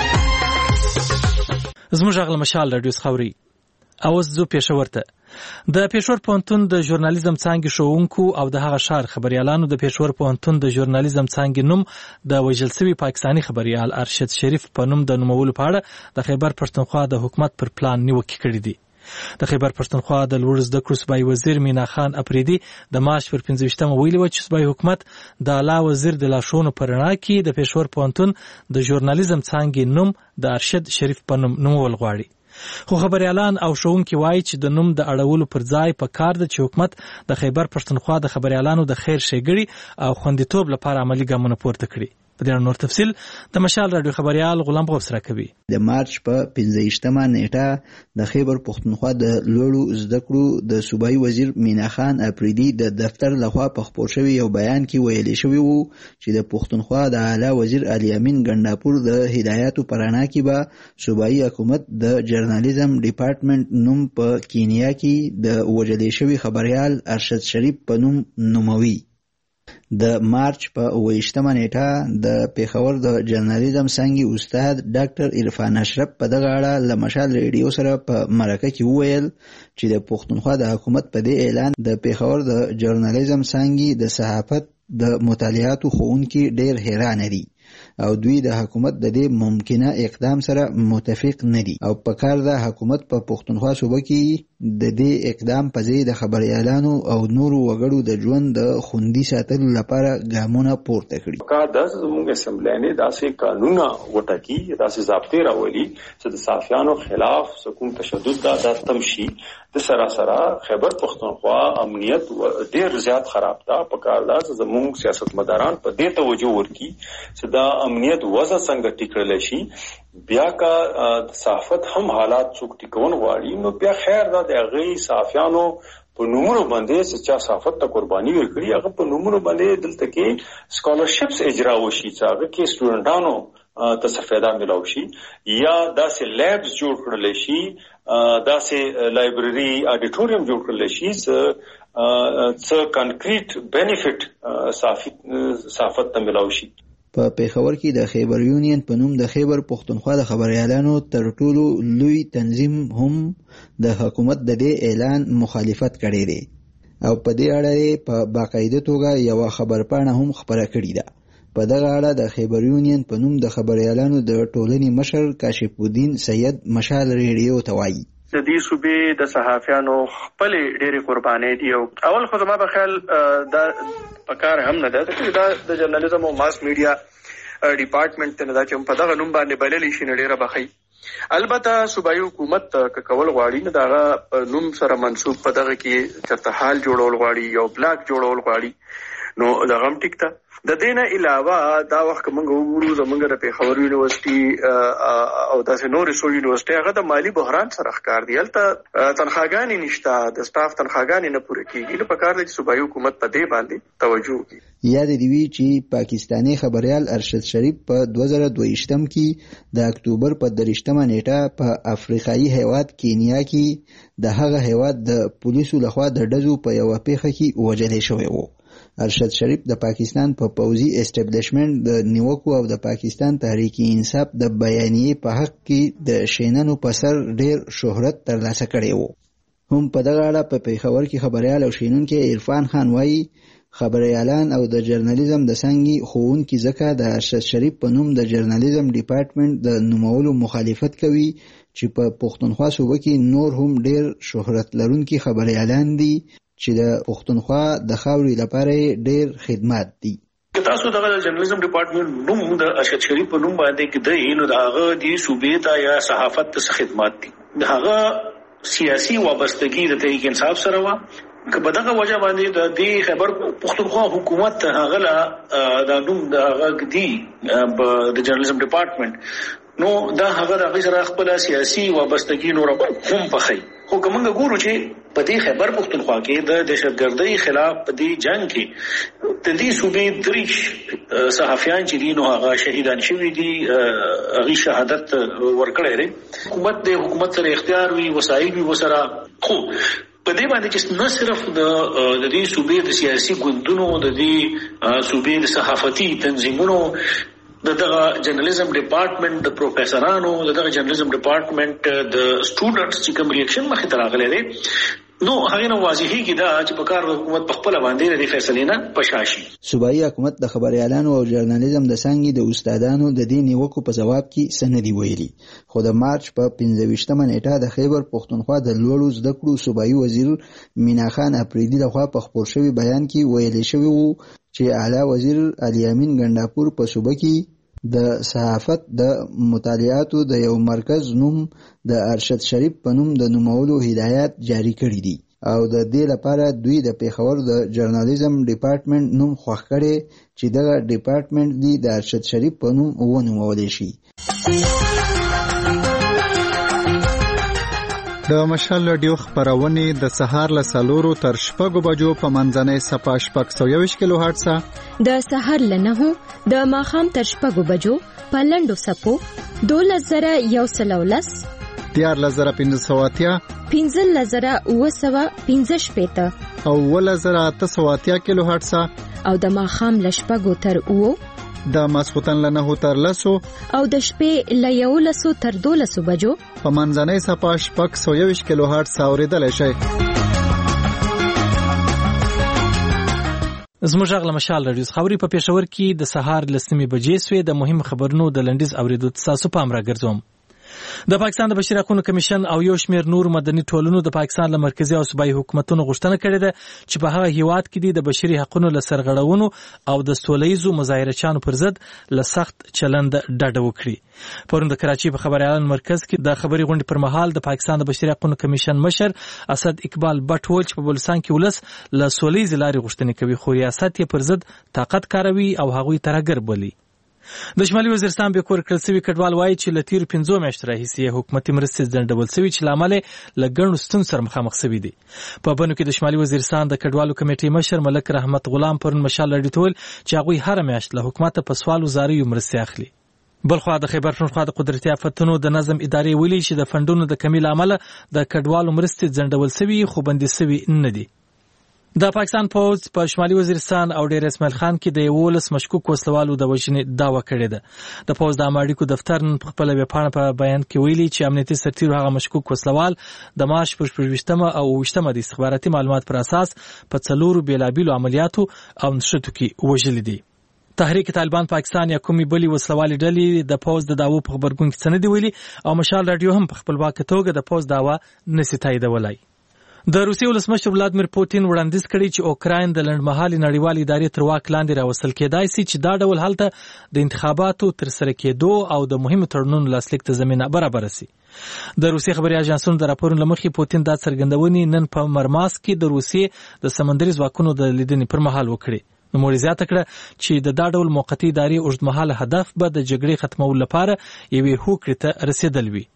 [SPEAKER 1] زموږ غل مشال رادیو خاوري. اوس زو پېښور ته د پېښور پوهنتون د ژورنالیزم څانګې ښوونکو او د هغه ښار خبريالانو د پېښور پوهنتون د ژورنالیزم څانګې نوم د وژل شوي پاکستاني خبريال ارشد شریف په نوم د نومولو په اړه د خیبر پښتونخوا د حکومت پر پلان نیوکې کړې دي. د خیبر پښتونخوا د لوړ زده کړو صوبایي وزیر مینا خان اپریدي د مارچ پر پنځه ویشتمه ویلي و چې صوبایي حکومت د اعلی وزیر د لارښوونو په رڼا کې د پېښور پوهنتون د ژورنالیزم څانګې نوم د ارشد شریف په نوم نومول غواړي. خو خبريالان او ښوونکي وایي چې د نوم د اړولو پر ځای په کار ده چې حکومت د خیبر پښتونخوا د خبريالانو د خیر ښېګړې او خوندیتوب لپاره عملی ګامونه پورته کړي. په دې نور تفصیل د مشال رادیو خبريال غلام غوث راکوي.
[SPEAKER 19] د مارچ په پنځه ویشتمه نیټه د خیبر پښتونخوا د لوړو زده کړو د صوبایي وزیر مینا خان اپریدي د دفتر لخوا په خپور شوی یو بیان کې ویلي شوی وو چې د پښتونخوا د اعلی وزیر علي امین ګنداپور د هدایاتو پرانا کې به صوبایي حکومت د جرنالیزم ډپارټمنټ نوم په کینیا کې د وژل شوی خبريال ارشد شریف په نوم نوموي. د مارچ په اوویشتمه نیټه د پیښور د جرنالیزم څانګې استاد ډاکټر عرفان اشرف په دغه اړه له مشال ریډیو سره په مرکه کې وویل چې د پښتونخوا د حکومت په دې اعلان د پیښور د جرنالیزم څانګې د صحافت د مطالعاتو ښوونکي ډېر حیران دي او دوی د حکومت د دې ممکنه اقدام سره متفق نه دي او په کار ده حکومت په پښتونخوا صوبه کې د دې اقدام په ځای د خبريالانو او نورو وګړو د ژوند د خوندي ساتلو لپاره ګامونه پورته کړي.
[SPEAKER 20] کا د زموږ اسمبلی نه داسې قانونا وټاکي داسې ضابطې راولي چې د صحافیانو خلاف سکون تشدد دا د تمشي د سراسره خیبر پښتونخوا امنیت ډیر زیات خراب ده. په کار ده زموږ سیاستمداران په دې توجه ورکړي چې دا امنیت وضع څنګه ټیکړل شي. بیا کا صحافت هم حالات څوک ټیکون غواړي نو بیا خیر دا د هغه صحافیانو په نومونو باندې چې چا صحافت ته قرباني ورکړي هغه په نومونو باندې دلته کې سکالرشپس اجرا وشي چې هغه کې سټوډنټانو ته فائدہ ملو شي یا داسې لیبز جوړ کړل شي داسې لایبرری اډیټوریم جوړ کړل شي چې څه کانکریټ بینیفټ صحافت ته ملو شي.
[SPEAKER 19] په پیښور کې د خیبر یونین په نوم د خیبر پښتونخوا د خبريالانو تر ټولو لوی تنظیم هم د حکومت د دې اعلان مخالفت کړی دی او په دې اړه په باقاعده توګه یو خبرپاڼه هم خبره کړې ده. په دغه اړه د خیبر یونین په نوم د خبريالانو د ټولنې مشر کاشف الدین سید مشال ریډیو ته وایي
[SPEAKER 21] د دې صوبې د صحافیانو خپل ډېری قربانۍ دي او اول خو زما په خیال دا پکار هم نه ده چې دا د جرنالیزم او ماس میډیا ډپارټمنټ ته نه دا چې په دغه نوم باندې بللی شي نه ډېره بخي. البته صوبایي حکومت کول غواړي نه دغه نوم سره منسوب په دغه کې چرته حال جوړول غواړي یو بلاک جوړول غواړي نو دغه هم ټیک ده. د دې نه علاوه دا وخت موږ وګورو زموږ د پیښور یونیورسيټي او داسې نورې څو یونیورسيټي هغه د مالی بحران سره ښکار دي. هلته تنخواګانې نشته د سټاف تنخواګانې نه پوره کیږي نو پکار دی چې صوبایي حکومت په دې باندې توجه وکړي.
[SPEAKER 19] یاد دی وی چې پاکستانی خبريال ارشد شریف په دوه زره دوهشتم کې د اکتوبر په دریشتمه نیټه په افریقایي هیواد کینیا کې د هغه هیواد د پولیسو لخوا د ډزو په یو پیښه کې وژل شوی و. ارشد شریف د پاکستان په پوځي اسټابلیشمنت د نیوکو او د پاکستان تحریک انصاف د بیانیې په حق کې د شینانو په سر ډیر شهرت ترلاسه کړی وو. هم په دغه اړه په پیښور کې خبريال او شینونکي عرفان خان وایي خبريالان او د جرنالیزم د څنګه ښوونکي ځکه د ارشد شریف په نوم د جرنالیزم ډپارټمنټ د نومولو مخالفت کوي چې په پښتونخوا صوبه کې نور هم ډیر شهرت لرونکي خبريالان دي چې د پښتونخوا د خاورې لپاره ډېر خدمات دي.
[SPEAKER 21] که تاسو دغه جرنالیزم ډپارټمنټ نوم د ارشد شریف په نوم باندې کې دی نو د هغه د صوبې ته یا صحافت ته خدمات دي. د هغه سیاسي وابستګي د تحریک انصاف سره و که په دغه وجه باندې د دې خبر پښتونخوا حکومت هغه لا د نوم د هغه دی د جرنالیزم ډپارټمنټ نو دا هغه د غیر خپل سیاسي وابستګي نور هم پخې خو کومه ګورو چې په دې خبر پښتونخوا کې د دهشتګردۍ خلاف په دې جنگ کې د دې صوبې دریش صحافیان چې دي نو هغه شهیدان شوي دي هغه شهادت ورکړی لري. حکومت د حکومت سره اختیار وی وسایل وی وسره خو په دې باندې چې نه صرف د د دې صوبې د سیاسي ګوندونو د دې صوبې د صحافتي تنظیمونو دغه جرنالیزم ډپارټمنټ د پروفیسورانو دغه جرنالیزم ډپارټمنټ د سټوډنټس چې کوم ریاکشن مخې ته راغلی دی نو هغه نو واضحي کې دا چې په کار حکومت په خپل باندې د فیصلې نه پشاشي.
[SPEAKER 19] صوبایي حکومت د خبريالانو او جرنالیزم د څنګه د استادانو د دې نیوکو په جواب کې سندي ویلي خو د مارچ په پنځه ویشتمه نیټه د خیبر پښتونخوا د لوړو زده کړو صوبایي وزیر مینا خان اپریدي لخوا په خپور شوی بیان کې ویل شوی وو چې اعلی وزیر علي امین ګنداپور په صوبه کې د صحافت د مطالعاتو د یو مرکز نوم د ارشد شریف په نوم د نومولو هدایت جاری کړی دي او د دې لپاره دوی د پیښور د جرنالیزم ډپارټمنټ نوم خوښ کړي چې دغه ډپارټمنټ دی د ارشد شریف په نوم ونومول شي.
[SPEAKER 22] د مشال رادیو خبرونه د سهار له سلورو تر شپږو بجو په منځنۍ صفه شپږ سوه یوویشت کیلو هرټز
[SPEAKER 23] د سهار له نهو د ماښام تر شپږو بجو په لنډو سپو دولس زره یو سل او لس
[SPEAKER 22] دیارلس زره پنځه سوه اتیا
[SPEAKER 23] پنځلس زره اووه سوه پنځه شپېته
[SPEAKER 22] او اوولس زره اته سوه اتیا کیلو هرټز
[SPEAKER 23] او د ماښام له شپږو تر اوو
[SPEAKER 22] د ماسخوتن له نهو تر لسو
[SPEAKER 23] او د شپې له یولسو تر دولسو بجو
[SPEAKER 22] په منځنۍ صفه شپږ سوه یوویشت کیلو هرټز اورېدلی شئ.
[SPEAKER 1] زموږ غږ له مشال رادیو خبري په پېښور کې د سهار لسمې بجې سوې د مهم خبرونو د لنډیز اوریدو تاسو پام راګرځوم. د پاکستان د بشري حقوقو کمیشن او یو شمېر نور مدني ټولنو د پاکستان له مرکزي او صوبایي حکومتونو غوښتنه کړې ده چې په هغه هیواد کې د بشري حقوقو له سرغړونو او د سولهییزو مظاهرچیانو پر ضد له سخت چلند ډډه وکړي. پرون د کراچي په خبري اعلان مرکز کې د خبري غونډې پر مهال د پاکستان د بشري حقوقو کمیشن مشر اسد اقبال بټ وویل چې په بلوچستان کې ولس له سولهییزې لارې غوښتنې کوي خو ریاست یې پر ضد طاقت کاروي او هغوی ترهګر بولي. د شمالي وزیرستان به کور کړل سوي کډوال وایي چې له تیرو پنځو میاشتو راهیسې حکومتي مرستې ځنډول سوي چې له امله له ګڼو ستونزو سره مخامخ سوي دي. په بنو کې د شمالي وزیرستان د کډوالو کمیټې مشر ملک رحمت غلام پرون مشال راډیو ته ویل چې هغوی هره میاشت له حکومته په سوالو زاریو مرستې اخلي. بلخوا د خیبر پښتونخوا د قدرتي آفتونو د نظم ادارې ویلي چې د فنډونو د کمی له امله د کډوالو مرستې ځنډول سوي خو بندي سوي نه دي. د پاکستان پوز په پا شمالي وزیرستان او ډیر اسماعیل خان کې د یولس مشکوک وسلوالو د وژنې دعوه کړې ده. د پوز د اماړیکو دفتر په خپل ویبپاڼه په بیان کې ویلي چې امنیتي سرتیرو هغه مشکوک وسلوال د مارچ پر شپږویشتمه او اوویشتمه د استخباراتي معلومات پر اساس په څلورو بیلابیلو عملیاتو او نښتو کې وژلي دي. تحریک طالبان پاکستان یا کومې بلې وسلوالې ډلې د پوز د دعوو په خبرګون کې څه نه دي ویلي او مشال راډیو هم په خپلواکه توګه د پوز دعوه نشي تاییدولی. د روسیې ولسمشر ولادمیر پوتین وړاندیز کړی چې اوکراین د لنډمهالې نړیوالې ادارې تر واک لاندې راوستل کېدای شي چې دا ډول هلته د انتخاباتو ترسره کېدو او د مهمو تړونونو لاسلیک ته زمینه برابره شي. د روسیې خبري اژانسونو د راپورونو له مخې پوتین دا څرګندونې نن په مرماسک کې د روسیې د سمندري ځواکونو د لیدنې پر مهال وکړي. نوموړي زیاته کړه چې د دا ډول موقتي ادارې اوږدمهاله هدف به د جګړې ختمولو لپاره یوې هوکړې ته رسېدل وي.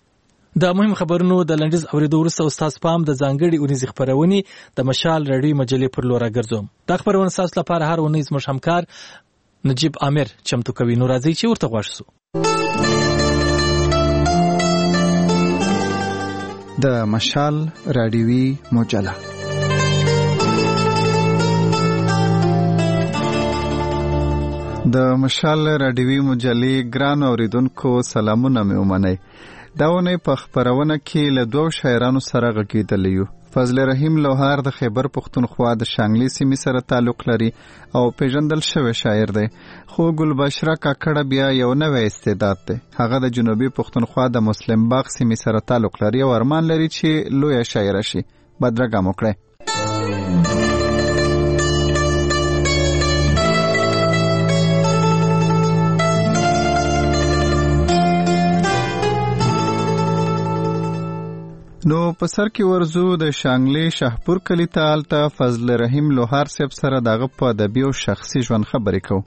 [SPEAKER 1] د مهم خبرونو د لنډیز اوریدو وروسته استاد پام د ځانګړي اونیزې خپرونې د مشال راډیو مجلې پر لور راګرځوم. دا خبرونه ستاسو لپاره هر اونیز زموږ همکار نجیب عامر چمتو کوي. نو راځئ چې ورته غوږ شو.
[SPEAKER 22] د مشال راډیوي مجله د مشال راډیوي مجلې ګران اوریدونکو سلامونه مې ومنئ. دا ونې په خپرونه کې له دوو شاعرانو سره غږېدلی یو. فضل رحیم لوهار د خیبر پښتونخوا د شانګلې سیمې سره تعلق لري او پیژندل شوی شاعر دی، خو ګلبشره کاکړه بیا یو نوی استعداد دی. هغه د جنوبي پښتونخوا د مسلم باغ سیمې سره تعلق لري او ارمان لري چې لویه شاعره شي. بدرګه مو کړئ. نو په سر کې ورزو د شانګلې شاهپور کلی ته هلته فضل رحیم لوهار صاحب سره دغه په ادبي او شخصي ژوند خبرې کوو.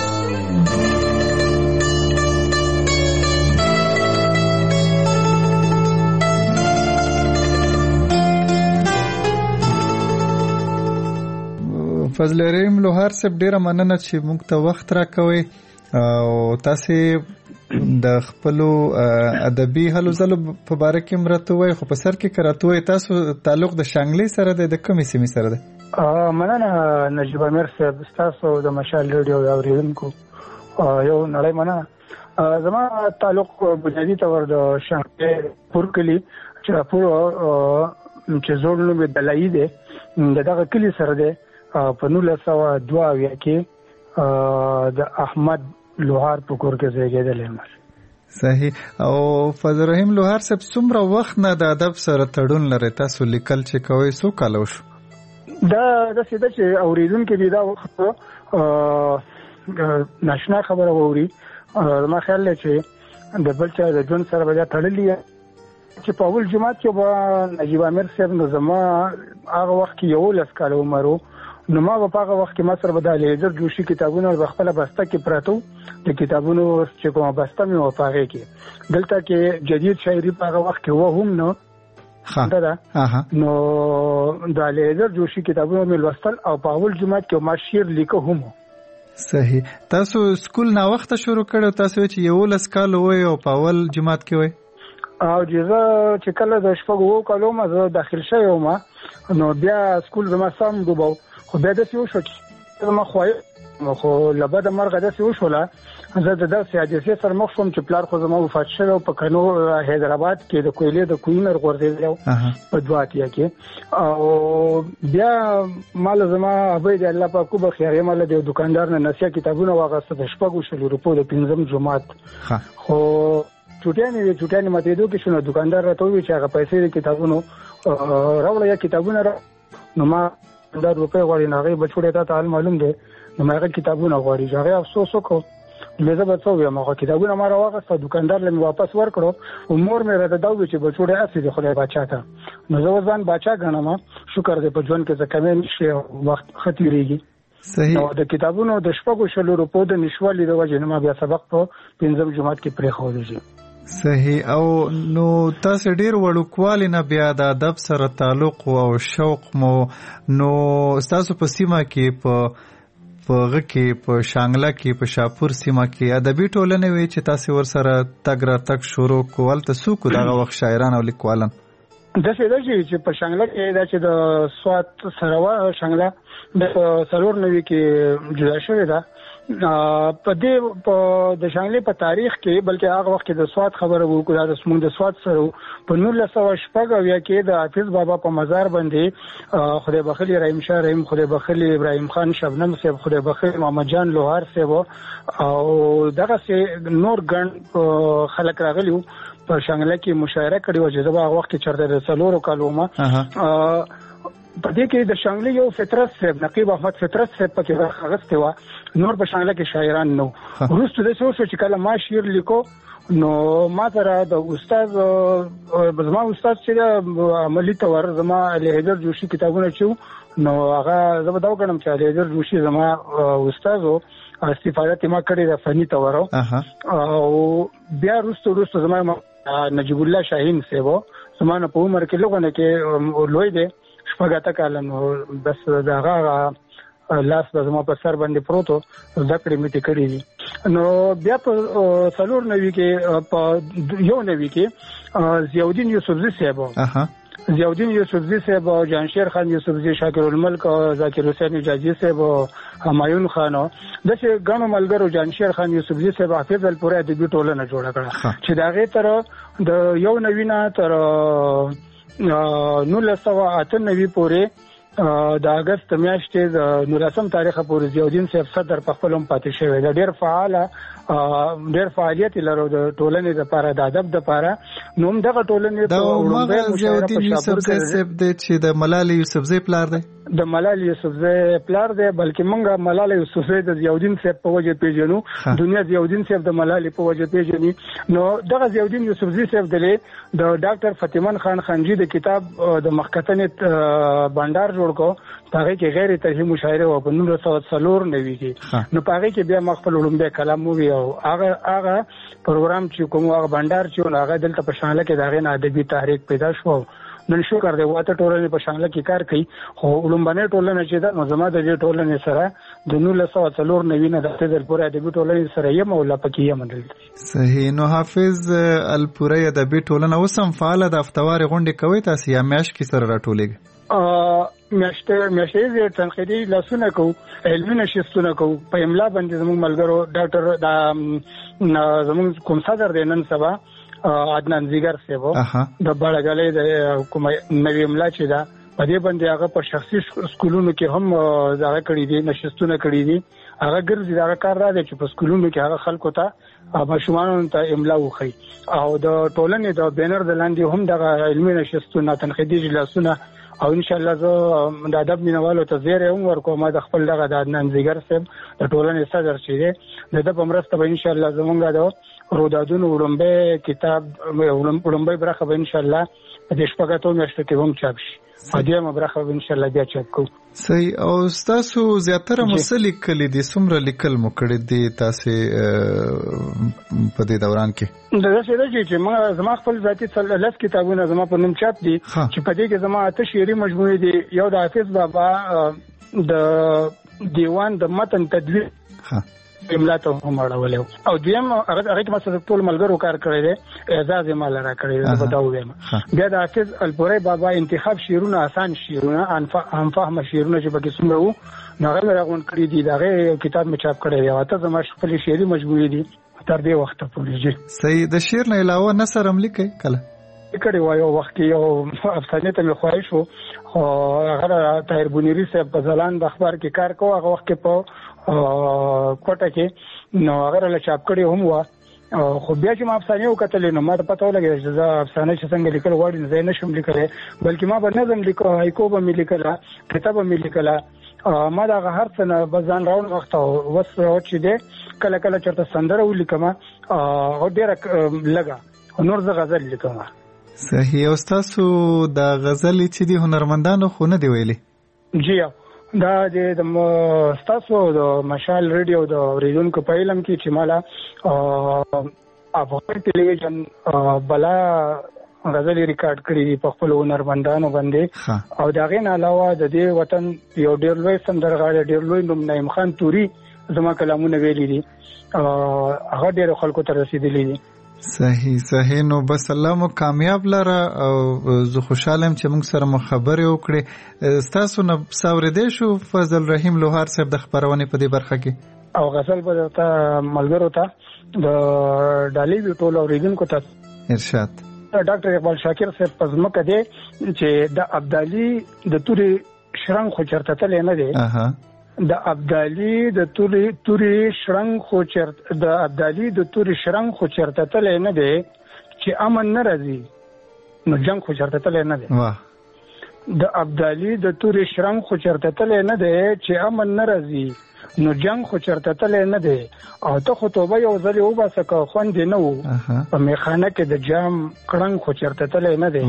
[SPEAKER 22] فضل رحیم لوهار صاحب ډیره مننه چې موږ ته وخت راکوئ او تاسې د خپلو ادبي هلو ځلو په باره کې مرته وایي، خو په سر کې که راته وایي تاسو تعلق د شانګلې سره دی، د کومې سیمې سره دی؟
[SPEAKER 2] مننه نجیب امیر صاحب، ستاسو د مشال راډیو د اورېدونکو یو نړۍ مننه. زما تعلق بنیادي طور د شانګلې پور کلي چې راپور چې زوړ نوم یې دلایي دی د دغه کلي سره دی. په نولس سوه دوه اویا کې د احمد لوهار په کور کې زیږېدلی یم.
[SPEAKER 22] صحیح. او فضل رحیم لوهار صاحب څومره وخت نه د ادب سره تړون لري؟ تاسو لیکل چې کوئ څو کاله وشو؟
[SPEAKER 2] دا داسې ده چې اورېدونکي دې دا وخت ناشنا خبره واوري. زما خیال دی چې د بل چا د ژوند سره به دا تړلي چې په اول جومات کې به نجیب امیر صاحب نو زما هغه وخت کې یولس کاله عمر و، نو ما په هغه وخت کې ما سره به د لیزر جوشي کتابونه په خپله بسته کې پراته وو. د کتابونو چې کومه بسته مې وه په هغې کې دلته کې جدید شاعري په هغه وخت کې وه هم نو ده ده نو د لیزر جوشي کتابونه مې لوستل او په اول جومات کې ما شعر لیکه هم.
[SPEAKER 22] صحیح. تاسو سکول ناوخته شروع کړی او تاسو چې یولس کاله وئ او په اول جومات کې وئ؟
[SPEAKER 2] او جزه چې کله د شپږو اوو کالو ما زه داخل شوی وم نو بیا سکول زما سم ډوباو، خو بیا داسې وشوه چې زما خواهش خو لبد مرغه د څه وشوله زه د داسې حادثې سره مخ شوم چې پلار خو زما وفات شوی په کنو حیدرآباد کې د کویلې د کوینر غورځېدلی په دوه اتیا کې او بیا مال زما ابۍ د الله پاک کو بخیر یې مال د دکاندار نه نسیا کتابونه واغسته د شپږو شلو روپو د پنځم جمعات خو چټیانې وی چټیانې ماته دوه کې شنو دکاندار راته وی چې هغه پیسې د کتابونو راوړل یا کتابونه را نو ما د روپې غوړي نه غي بچوړې ته معلوم دی نو ما هغه کتابونه غوړي هغه افسوس وکړ لږه به څو یم هغه کتابونه ما راوغسته دکاندار له واپس ورکړو او مور مې راته دا وی چې بچوړې اسی د خدای بچا ته نو زه ځان بچا غنم شکر دې په ژوند کې څه کمې نشي وخت ختیریږي صحیح نو د کتابونو د شپږو شلو روپو د نشوالي د وجه نه ما بیا سبق په پنځم جمعات کې پرې خو دي
[SPEAKER 22] صحیح او نو تاسو ډیر وړوکوالي نه بیا د ادب سره تعلق او شوق مو نو تاسو په سیمه کې په په غکه په شانګلا کې په شاپور سیمه کې ادبي ټولنه وی چې تاسو ور سره تګ را تک شروع کول تاسو کو دغه وخت شاعران او لیکوالان
[SPEAKER 2] د څه د چې په شانګلا کې دا چې د سوات سروا شانګلا د سلور نوي کې جدا شوی دا په دې په د شانګلې په تاریخ کې بلکې هغه وخت کې د سوات خبره وکړه د سمون د سوات سره په نولس سوه شپږ اویا کې د حافظ بابا په مزار باندې خدای بخښلي رحیم شاه رحیم خدای بخښلي ابراهیم خان شبنم صاحب خدای بخښلي محمد جان لوهار صاحب او دغه سه نور ګڼ خلک راغلیو په شانګله کې مشاعره کړې و چې د هغه وخت کې چرته د سلورو کالومه په دې کې د شانګلې یو فطرت صاحب نقیب احمد فطرت صاحب پکې برخه غسته و نور په شانګله کې شاعران نو وروسته د څه چې کله ما شعر لیکو نو ما سره د استاد زما استاد چې عملی تور زما لهجر جوشي کتابونه چې نو هغه زه به دا وکړم چې لهجر جوشي زما استاد او استفاده ما کړې د فني تور او بیا وروسته وروسته زما نجیب الله شاهین صاحب زما په عمر کې لغونه کې لوی دی شپږاته کال نو بس دغه لاس به زما په سر باندې پروتو ذکر می تکړی دي نو بیا په سلور نوي کې په یو نوي کې ضیاءالدین یوسفزی صاحب ضیاءالدین یوسفزی صاحب جانشیر خان یوسفزی شاکر الملک ذاکر حسین حجازی صاحب همایون خان دغه ګڼو ملګرو جانشیر خان یوسفزی صاحب حافظ الپورې ادبي ټولنه جوړه کړه چې داغه تر د یو نوینه تر نولس سوه اته نوي پورې د اگست میاشتې د نولسم تاریخ پورې ضیاءالدین صاحب صدر په خپل هم پاتې شوی دی ډېر فعال ډېر فعالیت لرو د ټولنې لپاره د ادب لپاره نو هم دغه ټولنې
[SPEAKER 22] د عمر ضیاءالدین یوسفزی صاحب د چې د ملال یوسفزی پلار دی
[SPEAKER 2] د ملال یوسفزی پلار دی بلکې مونږه ملال یوسفزی د ضیاءالدین صاحب په وجه پیژنو دنیا ضیاءالدین صاحب د ملال په وجه پیژني نو دغه ضیاءالدین یوسفزی صاحب د ډاکټر فتیمن خان خانجی د کتاب د مخکتنې بندر جوړ کو هغه کې غیر ترجمه مشاعره او په نولس سوه څلور نوي کې نو هغه کې بیا مخفل علوم د کلام وی او هغه هغه پروګرام چې کوم هغه بندر چې هغه دلته په شانله کې دغه ادبي تحریک پیدا شو نن شکر دی واته ټولنې په شانله کې کار کوي خو علوم باندې ټولنه چې دا نو زما د دې ټولنې سره د نولس سوه څلور نوي نه د تدل پورې ادبي ټولنې سره یې مولا پکې یې مدل
[SPEAKER 22] صحیح نو حافظ الپورې ادبي ټولنه وسم فعال د افتوار غونډې کوي تاسو یا میاش کې سره راټولېږي
[SPEAKER 2] میاشته میاشتې تنقیدي لاسونه کو علمي نشستونه کو په املا باندې زموږ ملګرو ډاکټر دا زموږ کوم صدر دی نن سبا عدنان زیګر صاحب د بړګلې د کوم نوی املا چې دا په دې باندې هغه په شخصي سکولونو کې هم ځای کړی دي نشستونه کړی دي هغه ګرځي دا کار را دي چې په سکولونو کې هغه خلکو ته ماشومانو ته املا وخی او د ټولنې د بینر د لاندې هم د علمي نشستونه تنقیدي اجلاسونه او ان شاء الله زه د ادب مینوالو ته زیری هم ورکوم د خپل دغه د عدنان زیګر صاحب د ټولنې صدر چې دی د په مرسته به ان شاء الله زمونږ د رودادونو وړومبی کتاب وړومبی برخه به ان شاء الله په دې شپږاتو میاشتو کې هم چاپ شي په دې مبرخه به ان شاء الله بیا چاپ کوو
[SPEAKER 22] صحیح او تاسو زیاتره مسلې کلی دي څومره لیکل مو کړی دي تاسو په دې دوران کې
[SPEAKER 2] دا څه دی چې ما زما خپل ذاتي څلور کتابونه زما په نوم چاپ دي چې په دې کې زما اته شعري مجموعې دي یو د حافظ بابا د دیوان د متن تدوین املا ته هم اړولې او دویم هغه هغه مثلا ټول ملګرو کار کړی دی اعزاز یې مال را کړی دی په دا وایم بیا د حافظ الپوري بابا انتخاب شعرونه آسان شعرونه هم فهم شعرونه چې پکې څومره وو نو هغه راغون کړی دی دغه کتاب مې چاپ کړی دی او ته زما خپل شعري مجموعه دي تر دې وخت پورې
[SPEAKER 22] صحیح د شعر نه علاوه نثر هم لیکي کله
[SPEAKER 2] کړي وایو وخت کې یو افسانه ته مې خواهش وو او هغه طاهر بونیری صاحب په ځلان د اخبار کې کار کوي هغه وخت کې په کوټه کې نو هغه له چاپ کړي هم وا خو بیا چې ما افسانه وکړلې نو ما ته پته ولګی چې زه افسانه چې څنګه لیکل غواړم زه نه شم لیکلی بلکې ما به نظم لیکو هایکو به مې لیکله کتاب به مې لیکله ما دا هر څه نه بزان راوړ وخت او وس چې دی کله کله چرته سندره ولیکم او ډېره لګه نور زه غزل لیکم
[SPEAKER 22] صحیح او تاسو د غزل چې دی هنرمندانو خو نه دی ویلي
[SPEAKER 2] جی دا د تاسو د مشال ریډیو د اوریدونکو په علم کې چې مالا افغان ټلویزیون بلا غزل ریکارډ کړی دی په خپل هنرمندانو باندې او دا غین علاوه د دې وطن یو ډېر لوی سندرغاړی ډېر لوی نوم نعیم خان توري زما کلامونه ویلي دي هغه ډېر خلکو ته رسیدلی دي
[SPEAKER 22] صحیح صحیح نو بس الله مو کامیاب لره او زه خوشاله یم چې موږ سره مو خبرې وکړې ستاسو نه څاورېدی شو فضل رحیم لوهار صاحب د خپرونې په دې برخه کې
[SPEAKER 2] او غزل به درته ملګرو ته د ډالۍ ټول اورېدونکو ته
[SPEAKER 22] ارشاد
[SPEAKER 2] ډاکټر اقبال شاکر صاحب په ځمکه دی چې د ابدالي د تورې شرنګ خو چرته تللی نه دی د ابدالي د توري توري شرنګ خو چرته د ابدالي د توري شرنګ خو چرته تل نه دی چې امن نه راځي نو جنگ خو چرته تل نه دی واه د ابدالي د توري شرنګ خو چرته تل نه دی چې امن نه راځي نو جنگ خو چرته تل نه دی او ته خو توبه یو ځل وباسه که خوند نه وو په میخانه کې د جام کړنګ خو چرته تل نه دی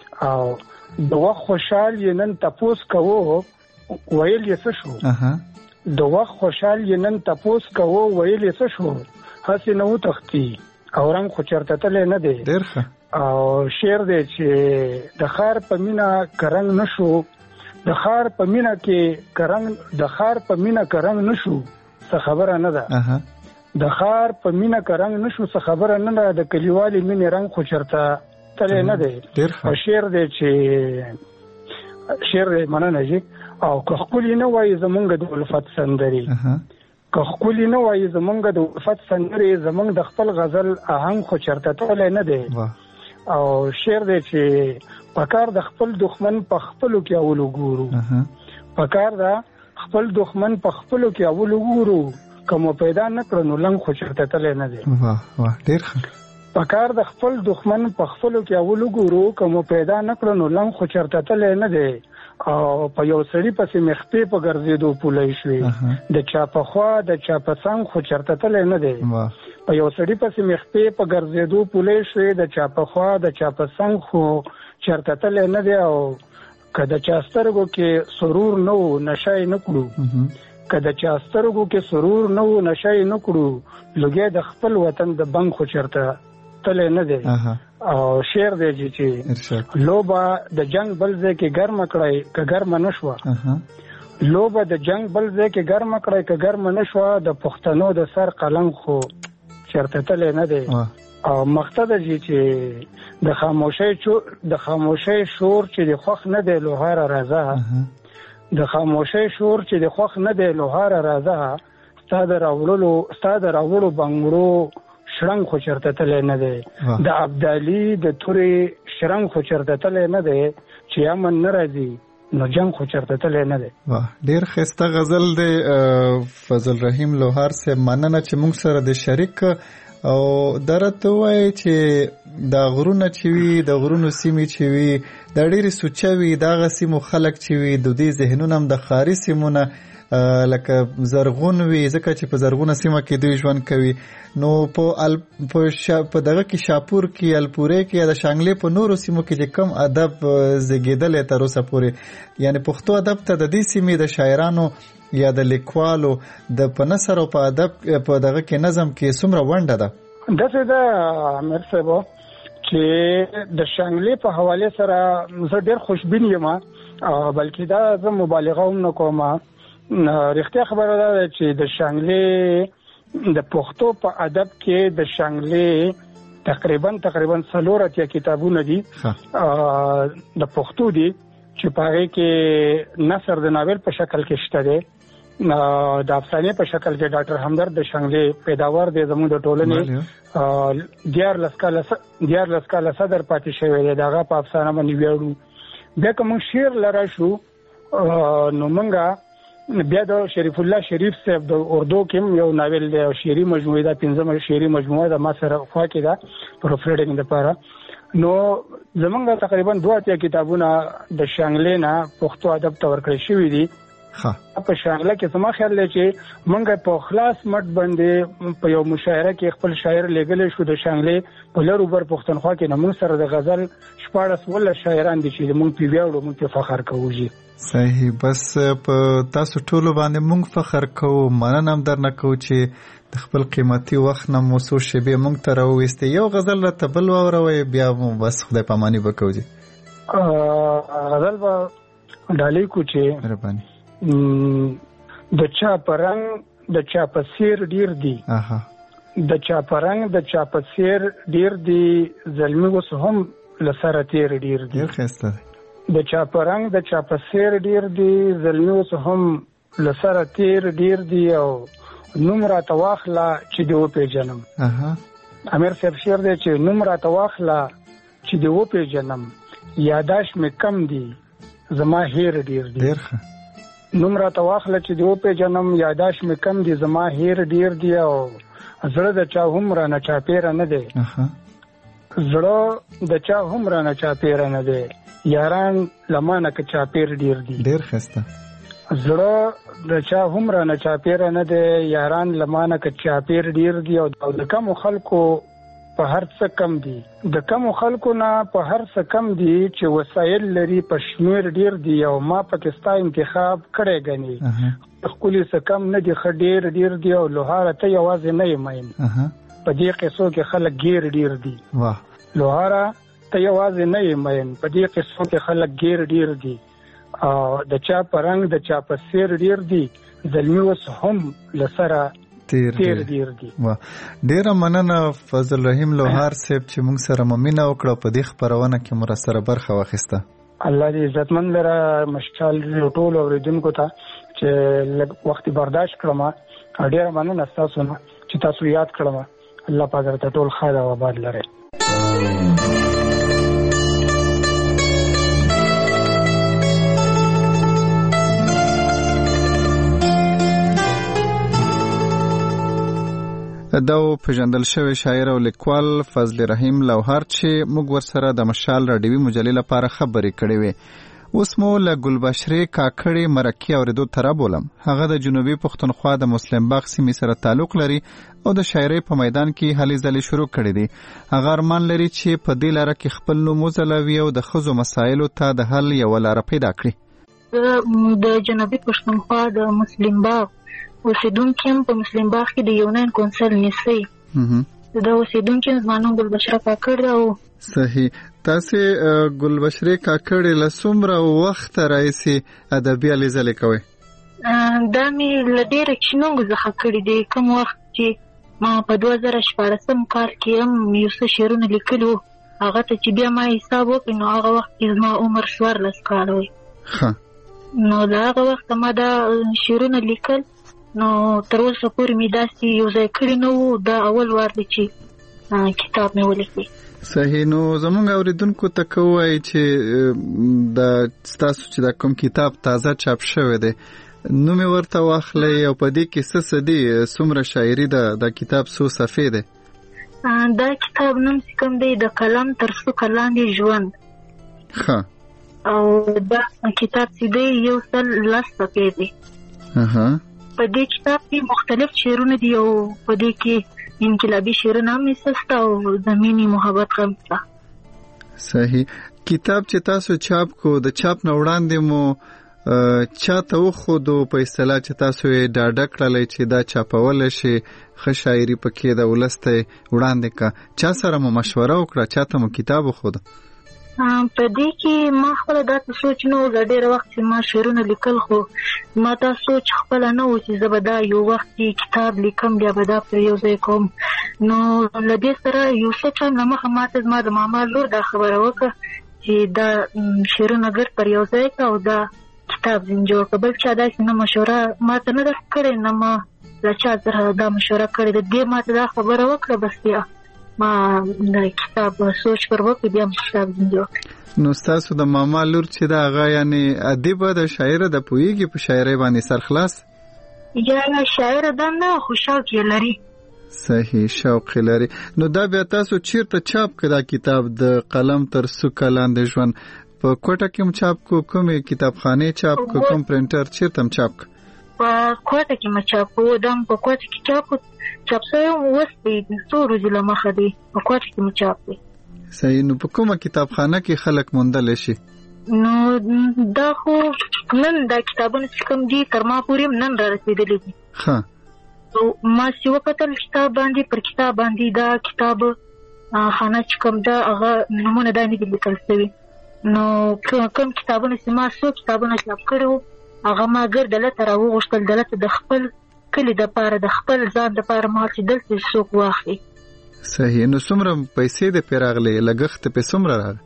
[SPEAKER 2] او د وخت خوشحال یې نن تپوس کوو ویل یې څه شو د وخت خوشحال یې نن تپوس کوو ویل یې څه شو هسې نه وتښتي او رنګ خو چرته تلی نه دی او شعر دی چې د ښار په مینه که رنګ نه شو د ښار په مینه کې که رنګ د ښار په مینه که رنګ نه شو څه خبره نه ده د ښار په مینه که رنګ نه شو څه خبره نه ده د کلیوالې مینې رنګ خو چرته تلی نه دی او شعر دی چې شعر دی مننه جي او که خپلی نه وایي زمونږ د الفت سندرې که خپلی نه وایي زمونږ د الفت سندرې زمونږ د خپل غزل آهنګ خو چرته تلی نه دی او شعر دی چې پکار د خپل دښمن په خپلو کې اول وګورو پکار د خپل دښمن په خپلو کې اول وګورو که مو پیدا نه کړو نو لنګ خو چرته تلی نه دی
[SPEAKER 22] ډېر ښه
[SPEAKER 2] پکار د خپل دښمن په خپلو کې اول وګورو که مو پیدا نه کړو نو لنګ خو چرته تلی نه دی او په یو سړي پسې مخپې په ګرځېدو پولی شوې د چا په خوا د چا په څنګ خو چرته تلی نه دی په یو سړي پسې مخپې په ګرځېدو پولی شوې د چا په خوا د چا په څنګ خو چرته تلی نه دی او که د چا سترګو کې سرور نه و نشه یې نه کړو که د چا سترګو کې سرور نه و نشه یې نه کړو لږی د خپل وطن د بنګ خو چرته تلی نه دی او شعر دی چې لوبه د جنگ بل ځای کې ګرمه کړی که ګرمه نه شوه لوبه د جنگ بل ځای کې ګرمه کړی که ګرمه نه شوه د پښتنو د سر قلم خو چرته تلی نه دی او مقصد دی چې د خاموشۍ د خاموشۍ شور چې د خوښ نه دی لوهاره راځه د خاموشۍ شور چې د خوښ نه دی لوهاره راځه ستا د راوړلو ستا د راوړو بنګړو شرنګ خو چرته تلی نه دی د ابدالي د تورې شرنګ خو چرته تلی نه دی چې امن نه راځي نو جنگ خو چرته تلی نه دی
[SPEAKER 22] ډېر ښایسته غزل دی فضل رحیم لوهار صاحب مننه چې موږ سره د شریک او دا راته ووایي چې دا غرونه چې وي د غرونو سیمې چې وي دا ډېرې سوچه وي دغه سیمو خلک چې وي د دې ذهنونه هم د ښاري سیمونه لکه زرغون وي ځکه چې په زرغونه سیمه کې دوی ژوند کوي نو په په دغه کې شاپور کې الپورې کې یا د شانګلې په نورو سیمو کې چې کم ادب زیږېدلی تر اوسه پورې یعنی پښتو ادب ته د دې سیمې د شاعرانو یا د لیکوالو د په نثر او په ادب په دغه کې نظم کې څومره ونډه ده
[SPEAKER 2] داسې ده امیر صاحب چې د شانګلې په حواله سره زه ډېر خوشبین یم بلکې دا زه مبالغه هم نه کوم رښتیا خبره ده چې د شانګلې د پښتو په ادب کې د شانګلې تقریبا تقریبا څلور اتیا کتابونه دي د پښتو دي چې په هغه کې نثر د ناول په شکل کې شته دی، د افسانې په شکل کې ډاکټر همدرد د شانګلې پیداوار دی، زموږ د ټولنې دیار لسکاله دیار لسکاله صدر پاتې شوی دی، دغه په افسانه باندې ویاړو. بیا کوم شعر لرا شو نو موږ بیا د شریف الله شریف صاحب د اردو کې یو ناول دی، شعري مجموعه ده، پنځمه شعري مجموعه ده، ما سره خوا کې ده پر فریډینګ لپاره. نو زمونږ تقریبا دوه اتیا کتابونه د شانګلې نه پښتو ادب ته ورکړل شوي دي. په شانګله کې زما خیال دی چې موږ په خلاص مټ باندې په یو مشاعره کې خپل شاعر لګلې شو د شانګلې په لرو بر پښتونخوا کې نه موږ سره د غزل شپاړس ولا شاعران دي چې موږ په ویاړو موږ په فخر کوو.
[SPEAKER 22] صحیح، بس په تاسو ټولو باندې موږ فخر کوو، مننه هم درنه کوو چې د خپل قیمتي وخت نه مو څو شیبې موږ ته راوویستې. یو غزل راته بل واوروئ بیا مو بس خدای پاماني به کوو. جی
[SPEAKER 2] غزل به ډالۍ کو چې
[SPEAKER 22] مهرباني
[SPEAKER 2] د چا پرنګ د چا په سیر ډیر دی، د چا پرنګ د چا په سیر ډیر دی، زلمی اوس هم لسره تیر ډیر دی. د چا پرنګ د چا په سیر ډیر دی، زلمی اوس هم لسره تیر ډیر دی، او نوم را تواخلا چې دی و پیژنم. امیر صاحب شعر دی چې نوم را تواخلا چې دی و پیژنم، یاداش می کم دی زما هیر ډیر دی. نوم را تواخله چې دی و پیژنم، یاداش می کم دی زما هیر ډیر دی، او زړه د چا هم را نه چاپیره نه دی، زړه د چا هم را نه چاپیره نه دی، یاران لمانه که چاپیر ډیر دی.
[SPEAKER 22] ډیر ښایسته.
[SPEAKER 2] زړه د چا هم را نه چاپیره نه دی، یاران لمانه که چاپیر ډیر دی، او د کمو خلکو په هر څه کم دي، د کمو خلکو نه په هر څه کم دي، چې وسایل لري په شمیر ډیر دي، او ما پاکستان انتخاب کړی غني خپل څه کم نه دي، خ ډیر ډیر دي، او لوهاره ته یوازې نه یم په دې قصو کې خلک ګیر ډیر دي. واه لوهاره ته یوازې نه یم په دې قصو کې خلک ګیر ډیر دي، او د چا پرنګ د چا په سیر ډیر دي، زلمی اوس هم لسره تیر ډیر دی.
[SPEAKER 22] ډیره مننه فضل رحیم لوهار صاحب چې موږ سره ممنه وکړه په دې خبرونه کې مو سره برخه واخیسته.
[SPEAKER 2] الله دې عزتمن لره مشکل ټول اوریدونکو ته چې لږ وخت برداشت کړم. ډیره مننه تاسو نه چې تاسو یاد کړم. الله پاک درته ټول خیر او آباد لري.
[SPEAKER 22] دا پیژندل شوی شاعر او لیکوال فضل رحیم لوهار چې موږ ورسره د مشال راډیوي مجلې لپاره خبرې کړې وې. اوس مو له ګلبشرې کاکړې مرکې اورېدو ته رابولم. هغه د جنوبي پښتونخوا د مسلم باغ سیمې سره تعلق لري او د شاعرۍ په میدان کې هلې ځلې شروع کړې دي. هغه ارمان لري چې په دې لاره کې خپل نوم وځلوي او د ښځو مسایلو ته د حل یوه لاره پیدا کړي.
[SPEAKER 3] د جنوبي پښتونخوا د مسلم باغ اوسیدونکي هم په مسلم باغ کې د یونان کونسل نیسي. دا اوسیدونکي زما نوم ګلبشره کاکړ ده. او
[SPEAKER 22] صحیح. تاسې ګلبشرې کاکړې له څومره وخته راهیسې ادبي هلې ځلې کوئ؟
[SPEAKER 3] دا مې له ډېره کښینونګو څخه کړي دي. کوم وخت چې ما په دوه زره شپاړسم کال کې هم یو څه شعرونه لیکلي وو، هغه ته چې بیا ما حساب وکړي نو هغه وخت کې زما عمر څوارلس کاله وی. نو د هغه وخته ما دا شعرونه لیکل، نو تر اوسه پورې مې داسې یو ځای کړي نه وو. دا اول وار دی چې کتاب مې ولیکي.
[SPEAKER 22] صحیح. نو زمونږ اوریدونکو ته که ووایي چې دا ستاسو چې دا کوم کتاب تازه چاپ شوی دی نوم یې ورته واخلئ او په دې کې څه څه دي، څومره شاعري ده، دا کتاب څو صفحې دی؟
[SPEAKER 3] دا کتاب نوم چې کوم دی د قلم تر څوکه لاندې ژوند.
[SPEAKER 22] ښه.
[SPEAKER 3] او دا کتاب چې دی یو سل لس صفحې دی. په دې کتاب کې مختلف شعرونه دي او په دې کې انقلابي شعرونه هم نشته او زمینی محبت هم شته.
[SPEAKER 22] صحیح. کتاب چې تاسو چاپ کو د چاپ نه وړاندې مو چاته وښودو په اصطلاح چې تاسو یې ډاډه کړلی چې دا چاپولی شي، ښه شاعري پکې د ولس ته یې وړاندې کړه، چا سره مو مشوره وکړه؟ چاته مو کتاب وښوده؟
[SPEAKER 3] په دې کې ما خپل داسې سوچ نه و، ډېر وخت چې ما شعرونه لیکل خو ما دا سوچ خپل نه و چې زه به دا یو وخت کې کتاب لیکم بیا به دا پر یو ځای کوم. نو له دې سره یو څه ټایم نه مخه ماته زما د ماما لور دا خبره وکړه چې دا شعرونه ګډ پر یو ځای کړه او دا کتاب ځین جوړ کړه. بل چا داسې نه مشوره ماته نه ده کړې، نه ما له چا سره دا مشوره کړې ده. دې ماته دا خبره وکړه، بس بیا ما د کتاب سوچ پر وکړ، بیا م کتاب ځین جوړ کړ.
[SPEAKER 22] نو ستاسو د ماما لور چې دا هغه یعنی ادیبه د شاعره د پوهیږي په شاعرۍ باندې سرخلاص
[SPEAKER 3] یا شاعره ده نه، خو شوق یې لري.
[SPEAKER 22] صحیح، شوق لري. نو دا بیا تاسو چیرته چاپ کړه کتاب د قلم تر څوکه لاندې ژوند؟ په کوټه کې م چاپ کو، کومې کتابخانه چاپ کو، کوم پرنټر چیرته م چاپ کو؟
[SPEAKER 3] په کوټه کې م چاپ کو، دم په کوټه کې چاپ چاپ شوی اوس دی څو ورځې له مخه دی په کوټه کې م چاپ دی.
[SPEAKER 22] صحیح. نو په کومه کتابخانه کې خلک موندلی شي؟
[SPEAKER 3] نو دا خو نن دا کتابونه چې کوم دي تر ما پورې نن را رسېدلي دي. ښه. ما چې وکتل کتاب باندې پر کتاب باندې دا کتاب خانه چې کوم ده هغه نومونه دا نه دي لیکل شوي. نو کوم کتابونه چې ما څو کتابونه چاپ کړي وو هغه ما ګر دلته راوغوښتل، دلته د خپل کلی د پاره د خپل ځان د پاره ما چې دلته څوک واخلي.
[SPEAKER 22] صحیح. نو څومره پیسې د پې راغلې؟ لګښت پې څومره راغلی؟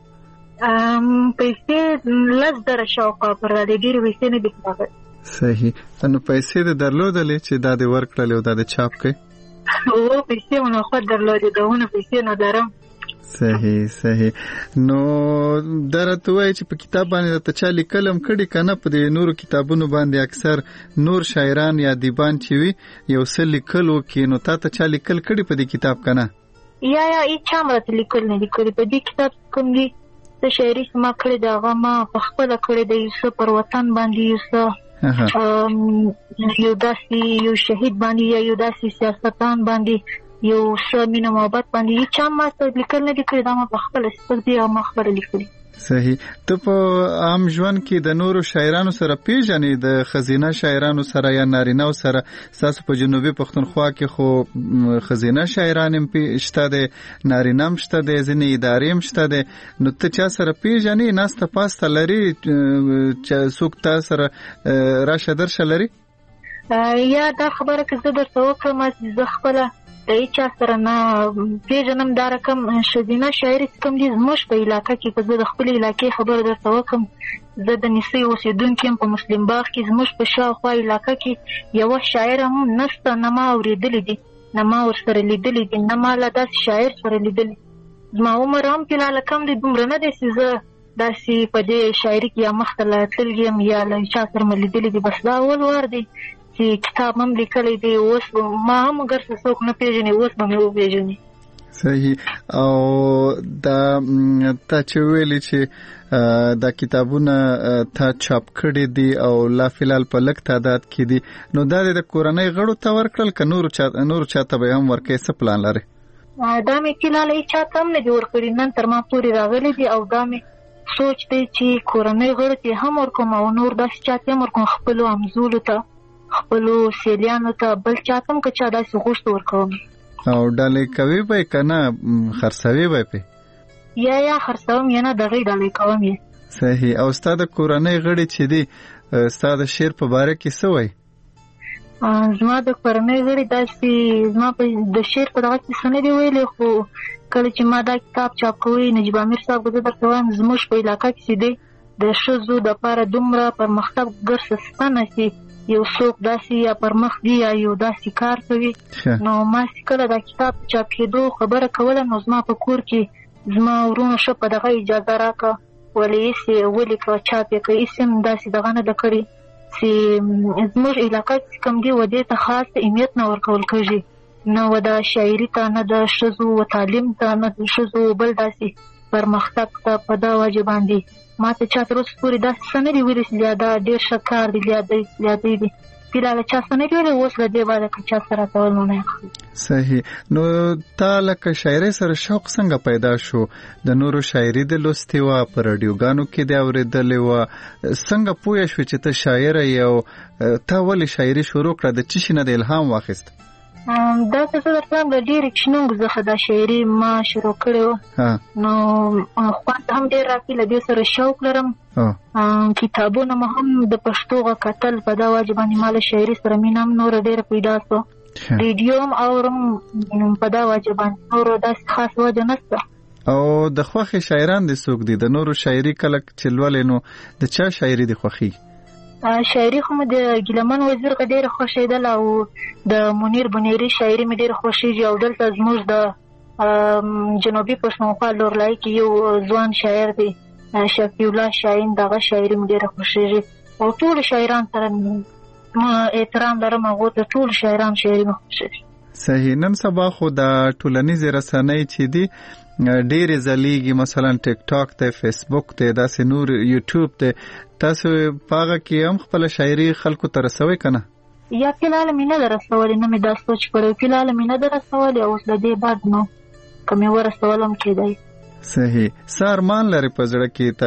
[SPEAKER 3] پیسې لس زره شاوخوا پر راغلې، ډېرې پیسې نه دي راغلې.
[SPEAKER 22] صحیح. نو پیسې د درلودلې چې دا دې ورکړلې او دا د چاپ کړې؟
[SPEAKER 3] او پیسې مو نو خود درلودې، دونه پیسې نو درم.
[SPEAKER 22] صحیح صحیح. نو دا راته وایي چې په کتاب باندې درته چا لیکل هم کړي که نه؟ په دې نورو کتابونو باندې اکثر نور شاعران یا ادیبان چې وي یو څه لیکل وکړي، نو تا ته چا لیکل کړي په دې کتاب که نه؟
[SPEAKER 3] یا یا هېچا هم راته لیکل نه دي کړي. په دې کتاب کوم دي څه شاعري چې ما کړې ده هغه ما په خپله کړې ده، یو څه پر وطن باندې، یو څه یو داسې یو شهید باندې، یا یو داسې سیاستدان باندې، یو څه مینه محبت باندې. هېچا هم ما ته لیکل نه دي کړي، دا ما په خپله صفت دي او ما خپله لیکلي.
[SPEAKER 22] صحیح. ته په عام ژوند کې د نورو شاعرانو سره پیژنې، د ښځینه شاعرانو سره یا نارینه‌و سره؟ ستاسو په جنوبي پښتونخوا کې خو ښځینه شاعران هم شته دی، نارینه هم شته دی، ځینې ادارې هم شته دی. نو ته چا سره پیژنې؟ ناسته پاسته لري چې څوک تا سره راشه درشه لري؟
[SPEAKER 3] یا دا خبره که زه درته وکړم چې زه خپله د هېچا سره نه پېژنم، دا رقم ښځینه شاعري چې کوم دي زموږ په علاقه کې، که زه د خپلې علاقې خبره درته وکړم، زه د نیسۍ اوسېدونکې یم په مسلم باغ کې. زموږ په شاوخوا علاقه کې یوه شاعره هم نشته، نه ما اورېدلې دي، نه ما ورسره لیدلې دي، نه ما له داسې شاعر سره لیدلې. زما عمر هم فلحاله کم دی، دومره نه دی چې زه داسې په دې شاعري کې یا مخته له تللې یم یا له چا سره مې لیدلې دي. بس دا اول وار دی چې کتاب هم لیکلی دی. اوس ما هم اگر څه څوک نه پېژني، اوس به مې وپېژني.
[SPEAKER 22] صحیح. او دا تا چې ویلي چې دا کتابونه تا چاپ کړي دي او لا فلحال په لږ تعداد کې دي، نو دا د کورنۍ غړو ته ورکړل که نورو چا نورو چاته به هم ورکوې؟ څه پلان لرې؟
[SPEAKER 3] دا مې فلحال هېچا ته هم نه دي ورکړي، نن تر ما پورې راغلي دي. او دا مې سوچ دی چې کورنۍ غړو ته هم ورکوم او نور داسې چاته هم ورکوم، خپلو همزولو ته، خپلو سیلیانو ته، بل چاته هم که چا داسې غوښت ورکوم.
[SPEAKER 22] او ډالۍ کوي به که نه خرڅوي به پې؟
[SPEAKER 3] یا یا خرڅوم یا نه دغې ډالۍ کوم یې.
[SPEAKER 22] صحیح. او ستا د کورنۍ غړي چې دي ستا د شعر په باره کې څه وایي؟
[SPEAKER 3] زما د کورنۍ غړي داسې زما د شعر په دغه کې څه نه دي ویلي، خو کله چې ما دا کتاب چاپ کوي نجیب امیر صاحب که زه درته وایم زموږ په علاقه کې چې دی د ښځو دپاره دومره پرمختګ ګرځه ستنه چې یو څوک داسې یا پر مخ دی یا یو داسې کار کوي. نو ما چې کله دا کتاب چاپ کېدو خبره کوله، نو زما په کور کې زما ورونو ښه په دغه اجازه راکړه، ولې هېڅ یې ولیکه چاپ یې کړه، هېڅ هم داسې دغه نه ده کړې چې زموږ علاقه چې کوم دی و دې ته خاص اهمیت نه ورکول کېږي، نه و د شاعري ته، نه د ښځو و تعلیم ته، نه د ښځو بل داسې پرمختګ ته. په دا وجه باندې ما ته چا تر اوسه پورې داسې څه نه دي ویلي چې یا دا ډېر ښه کار دی یا دی دی فلحاله چا څه نه دي ویلي. اوس له دې بعده که چا څه راته ویل نو نه اخلي.
[SPEAKER 22] صحیح. نو تا لکه شاعرۍ سره شوق څنګه پیدا شو؟ د نورو شاعري د لوستې وه، په راډیوګانو کې دې اورېدلې وه، څنګه پوه شوې چې ته شاعره یې او تا ولې شاعري شروع کړه؟ د څه شي نه د الهام واخیست؟
[SPEAKER 3] دا څه درته د ډېرې کښینونګو څخه دا شاعري ما شروع کړې وه نو خوند هم ډېر راکړي له دې سره شوق لرم کتابونه مو هم د پښتو غږ کتل په دا وجه باندې ما له شاعري سره مینه هم نوره ډېره پیدا سوه ریډیو هم اورم په دا وجه باندې نورو داسې خاص وجه نشته.
[SPEAKER 22] او د خوښې شاعران دې څوک دي؟ د نورو شاعري کله چې لولې نو د چا شاعري دې خوښېږي؟
[SPEAKER 3] شاعري خو مې د ګیلمن وزیر غ ډېره خوښېدله او د منیر بنیري شاعري مې ډېره خوښېږي او دلته زموږ د جنوبي پښتونخوا لورلای کې یو ځوان شاعر دی شفیع الله شاهین دغه شاعري مې ډېره خوښېږي او ټولو شاعران سره احترام لرم هغو ته ټولو شاعران شاعري مې خوښېږي.
[SPEAKER 22] صحیح. نن سبا خو د ټولنیزې رسنۍ چې دي ډېرې ځلیږي، مثلا ټیک ټاک دی، فیسبوک دی، داسې نور یوټیوب دی، تاسو په هغه کې هم خپله شاعري خلکو ته رسوئ که نه؟
[SPEAKER 3] یا فلحال مې نه ده رسولې، نه مې دا سوچ کړی، فلحال مې نه ده رسولې او اوس له دې بعد نو که مې ورسول هم کېدی.
[SPEAKER 22] صحیح. څه ارمان لرې په زړه کې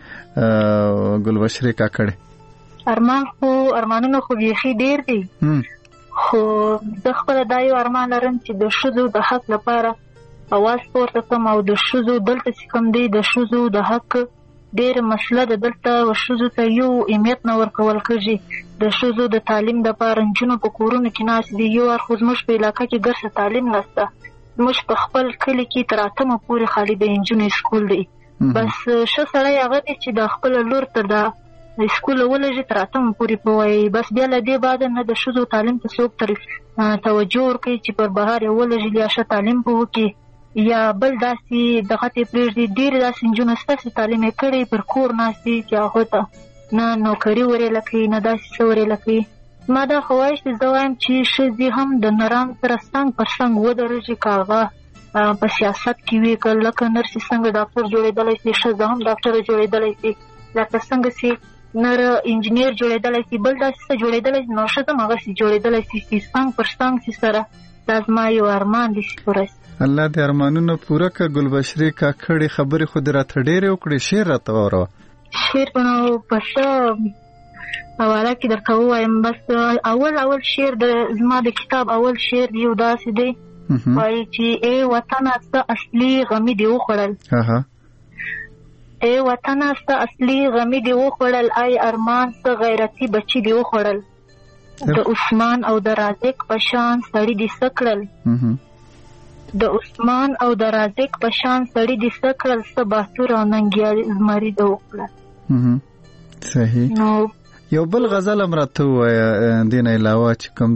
[SPEAKER 22] تاسې ګلبشرې کاکړې؟
[SPEAKER 3] ارمان خو ارمانونه خو بیخي ډېر دي، خو زه خپله دا یو ارمان لرم چې د ښځو د حق لپاره اواز پورته کړم او د ښځو دلته چې کوم دی د ښځو د حق ډېره مسله ده، دلته ښځو ته یو اهمیت نه ورکول کېږي. د ښځو د تعلیم دپاره نجونو په کورونو کې ناست دي، یو اړخ زموږ په علاقه کې ګرڅه تعلیم نشته، زموږ په خپل کلي کې تر اتمه پورې خالي د نجونو اسکول دی. بس ښه سړی هغه دی چې د خپله لور ته د اسکول ولږي تر اتمه پورې پوهوي، بس بیا له دې بعده نه د ښځو تعلیم ته څوک تر توجه ورکوي چې پر بهر یې ولږي یا ښه تعلیم به وکړي یا بل داسې دغه ته یې پرېږدي. ډېرې داسې نجونې شته چې تعلیم یې کړی پر کور ناست دي چې هغو ته نه نوکري ورېله کوي نه داسې څه ورېله کوي. ما دا خواهش دی، زه وایم چې ښځې هم د نران سره څنګ پر څنګ ودرېږي، که هغه په سیاست کې وي، که لکه نرسې څنګه ډاکټر جوړېدلی شي، ښځه هم ډاکټره جوړېدلی شي، لکه څنګه چې نر انجینیر جوړېدلی شي، بل داسې څه جوړېدلی شي، نو ښځه هم هغسې جوړېدلی شي چې څنګ پر څنګ چې سره. دا زما یو ارمان دی چې پوره شي.
[SPEAKER 22] الله دې ارمانونه پوره کړه. ګلبشرې کاکړې خبرې خو دې راته ډېرې وکړې، شعر راته واوروه.
[SPEAKER 3] شعر نو په څه حواله کې درته ووایم؟ بس اول اول شعر د زما د کتاب اول شعر یو داسې دی، وایي چې ای وطنه څه اصلي غمي دې وخوړل، ای وطنه څه اصلي غمي دې وخوړل، ای ارمان څه غیرتي بچي دې وخوړل، د عثمان او د رازق په شان سړي دې څه کړل، د عثمان او د رازق په شان سړي دې څه کړل، څه باتور او ننګیالي زمري دې وکړل.
[SPEAKER 22] صحیح. نو یو بل غزل هم راته ووایه دې نه علاوه چې کوم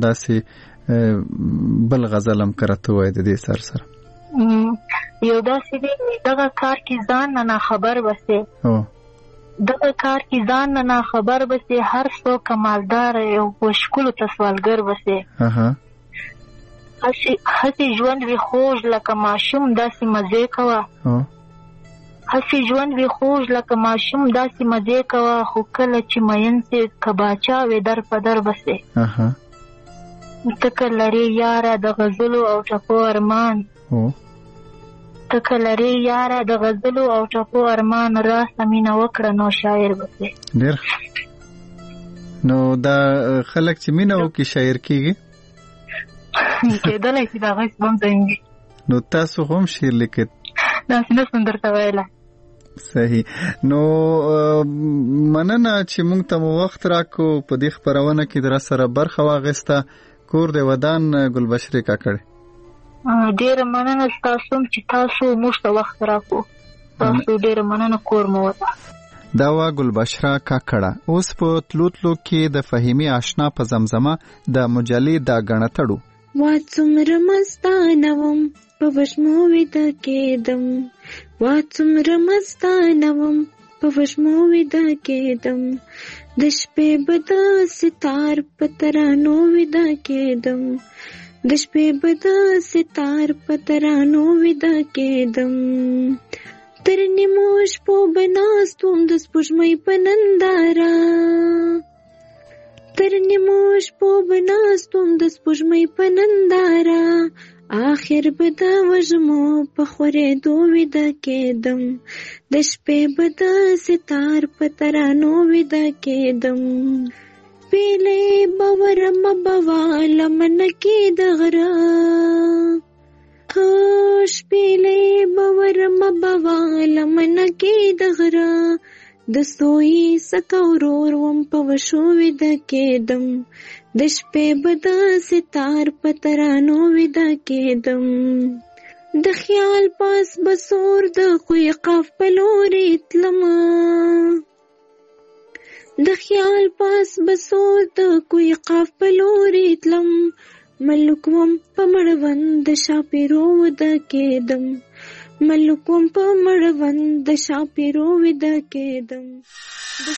[SPEAKER 22] داسې بل غزل هم که راته ووایه د دې سر سره.
[SPEAKER 3] یو داسې دی، دغه کار کې ځان نه ناخبر بسې، دغه کار کې ځان نه ناخبر بسې، هر څوک کمالدار او په ښکلو ته سوالګر بسې، هسې ژوند وي خوږ لکه ماشوم داسې مزې کوه، هسې ژوند وي خوږ لکه ماشوم داسې مزې کوه، خو کله چې مین سې که باچا وې در په در بسې، تکه لرې یاره د غزلو او ټپو ارمان، تکه لرې یاره د غزلو او ټپو ارمان، راسه مینه وکړه نو شاعر بسې.
[SPEAKER 22] ډېر. نو دا خلک چې مینه وکړي شاعر کېږي؟
[SPEAKER 3] کېدلی شي د هغه څه هم ځایږي.
[SPEAKER 22] نو تاسو هم شعر لیکئ؟
[SPEAKER 3] داسې نه شم درته ویلی.
[SPEAKER 22] صحیح. نو مننه چې موږ ته مو وخت راکړو، په دې خپرونه کې در سره برخه واخیسته. کور د ودان ګلبشرې کاکړې،
[SPEAKER 3] ډېره مننه ستاسو چې تاسو موږ ته وخت راکړو، تاسو ډېره مننه، کور مو ودان.
[SPEAKER 22] دا وا ګلبشره کاکړه. اوس په تلو تلو کې د فهیمي آشنا په زمزمه د مجلې دا غڼه تړو.
[SPEAKER 4] وا څومره مستانه وم په وږمو ویده کېدم، وا څومره مستانه وم په وږمو ویده کېدم، د شپې به د ستار په ترانو ویده کېدم، د شپې به د ستار په ترانو ویده کېدم، تر نیمو شپو به ناست وم د سپوږمۍ په ننداره، تر نیمو شپو به ناست وم د سپوږمۍ په ننداره، آخر به د وږمو په خورېدو ویده کېدم، د شپې به د ستار په ترانو ویده کېدم، شپېلې باورم بوالم نکې دغرا شپېلې باورم بوالم نکې دغرا د سوی سکورور وم په وشو ودا کېدم د شپې بد ستار پترانو ودا کېدم د خیال پاس بسور د خوی قاف پلوري تلم د خیال پاس بسور د کوی قاف پلوري تلم ملکوم په مړوند شاپیرو ودا کېدم ملکوم په مړوند شاپیرو ودا کېدم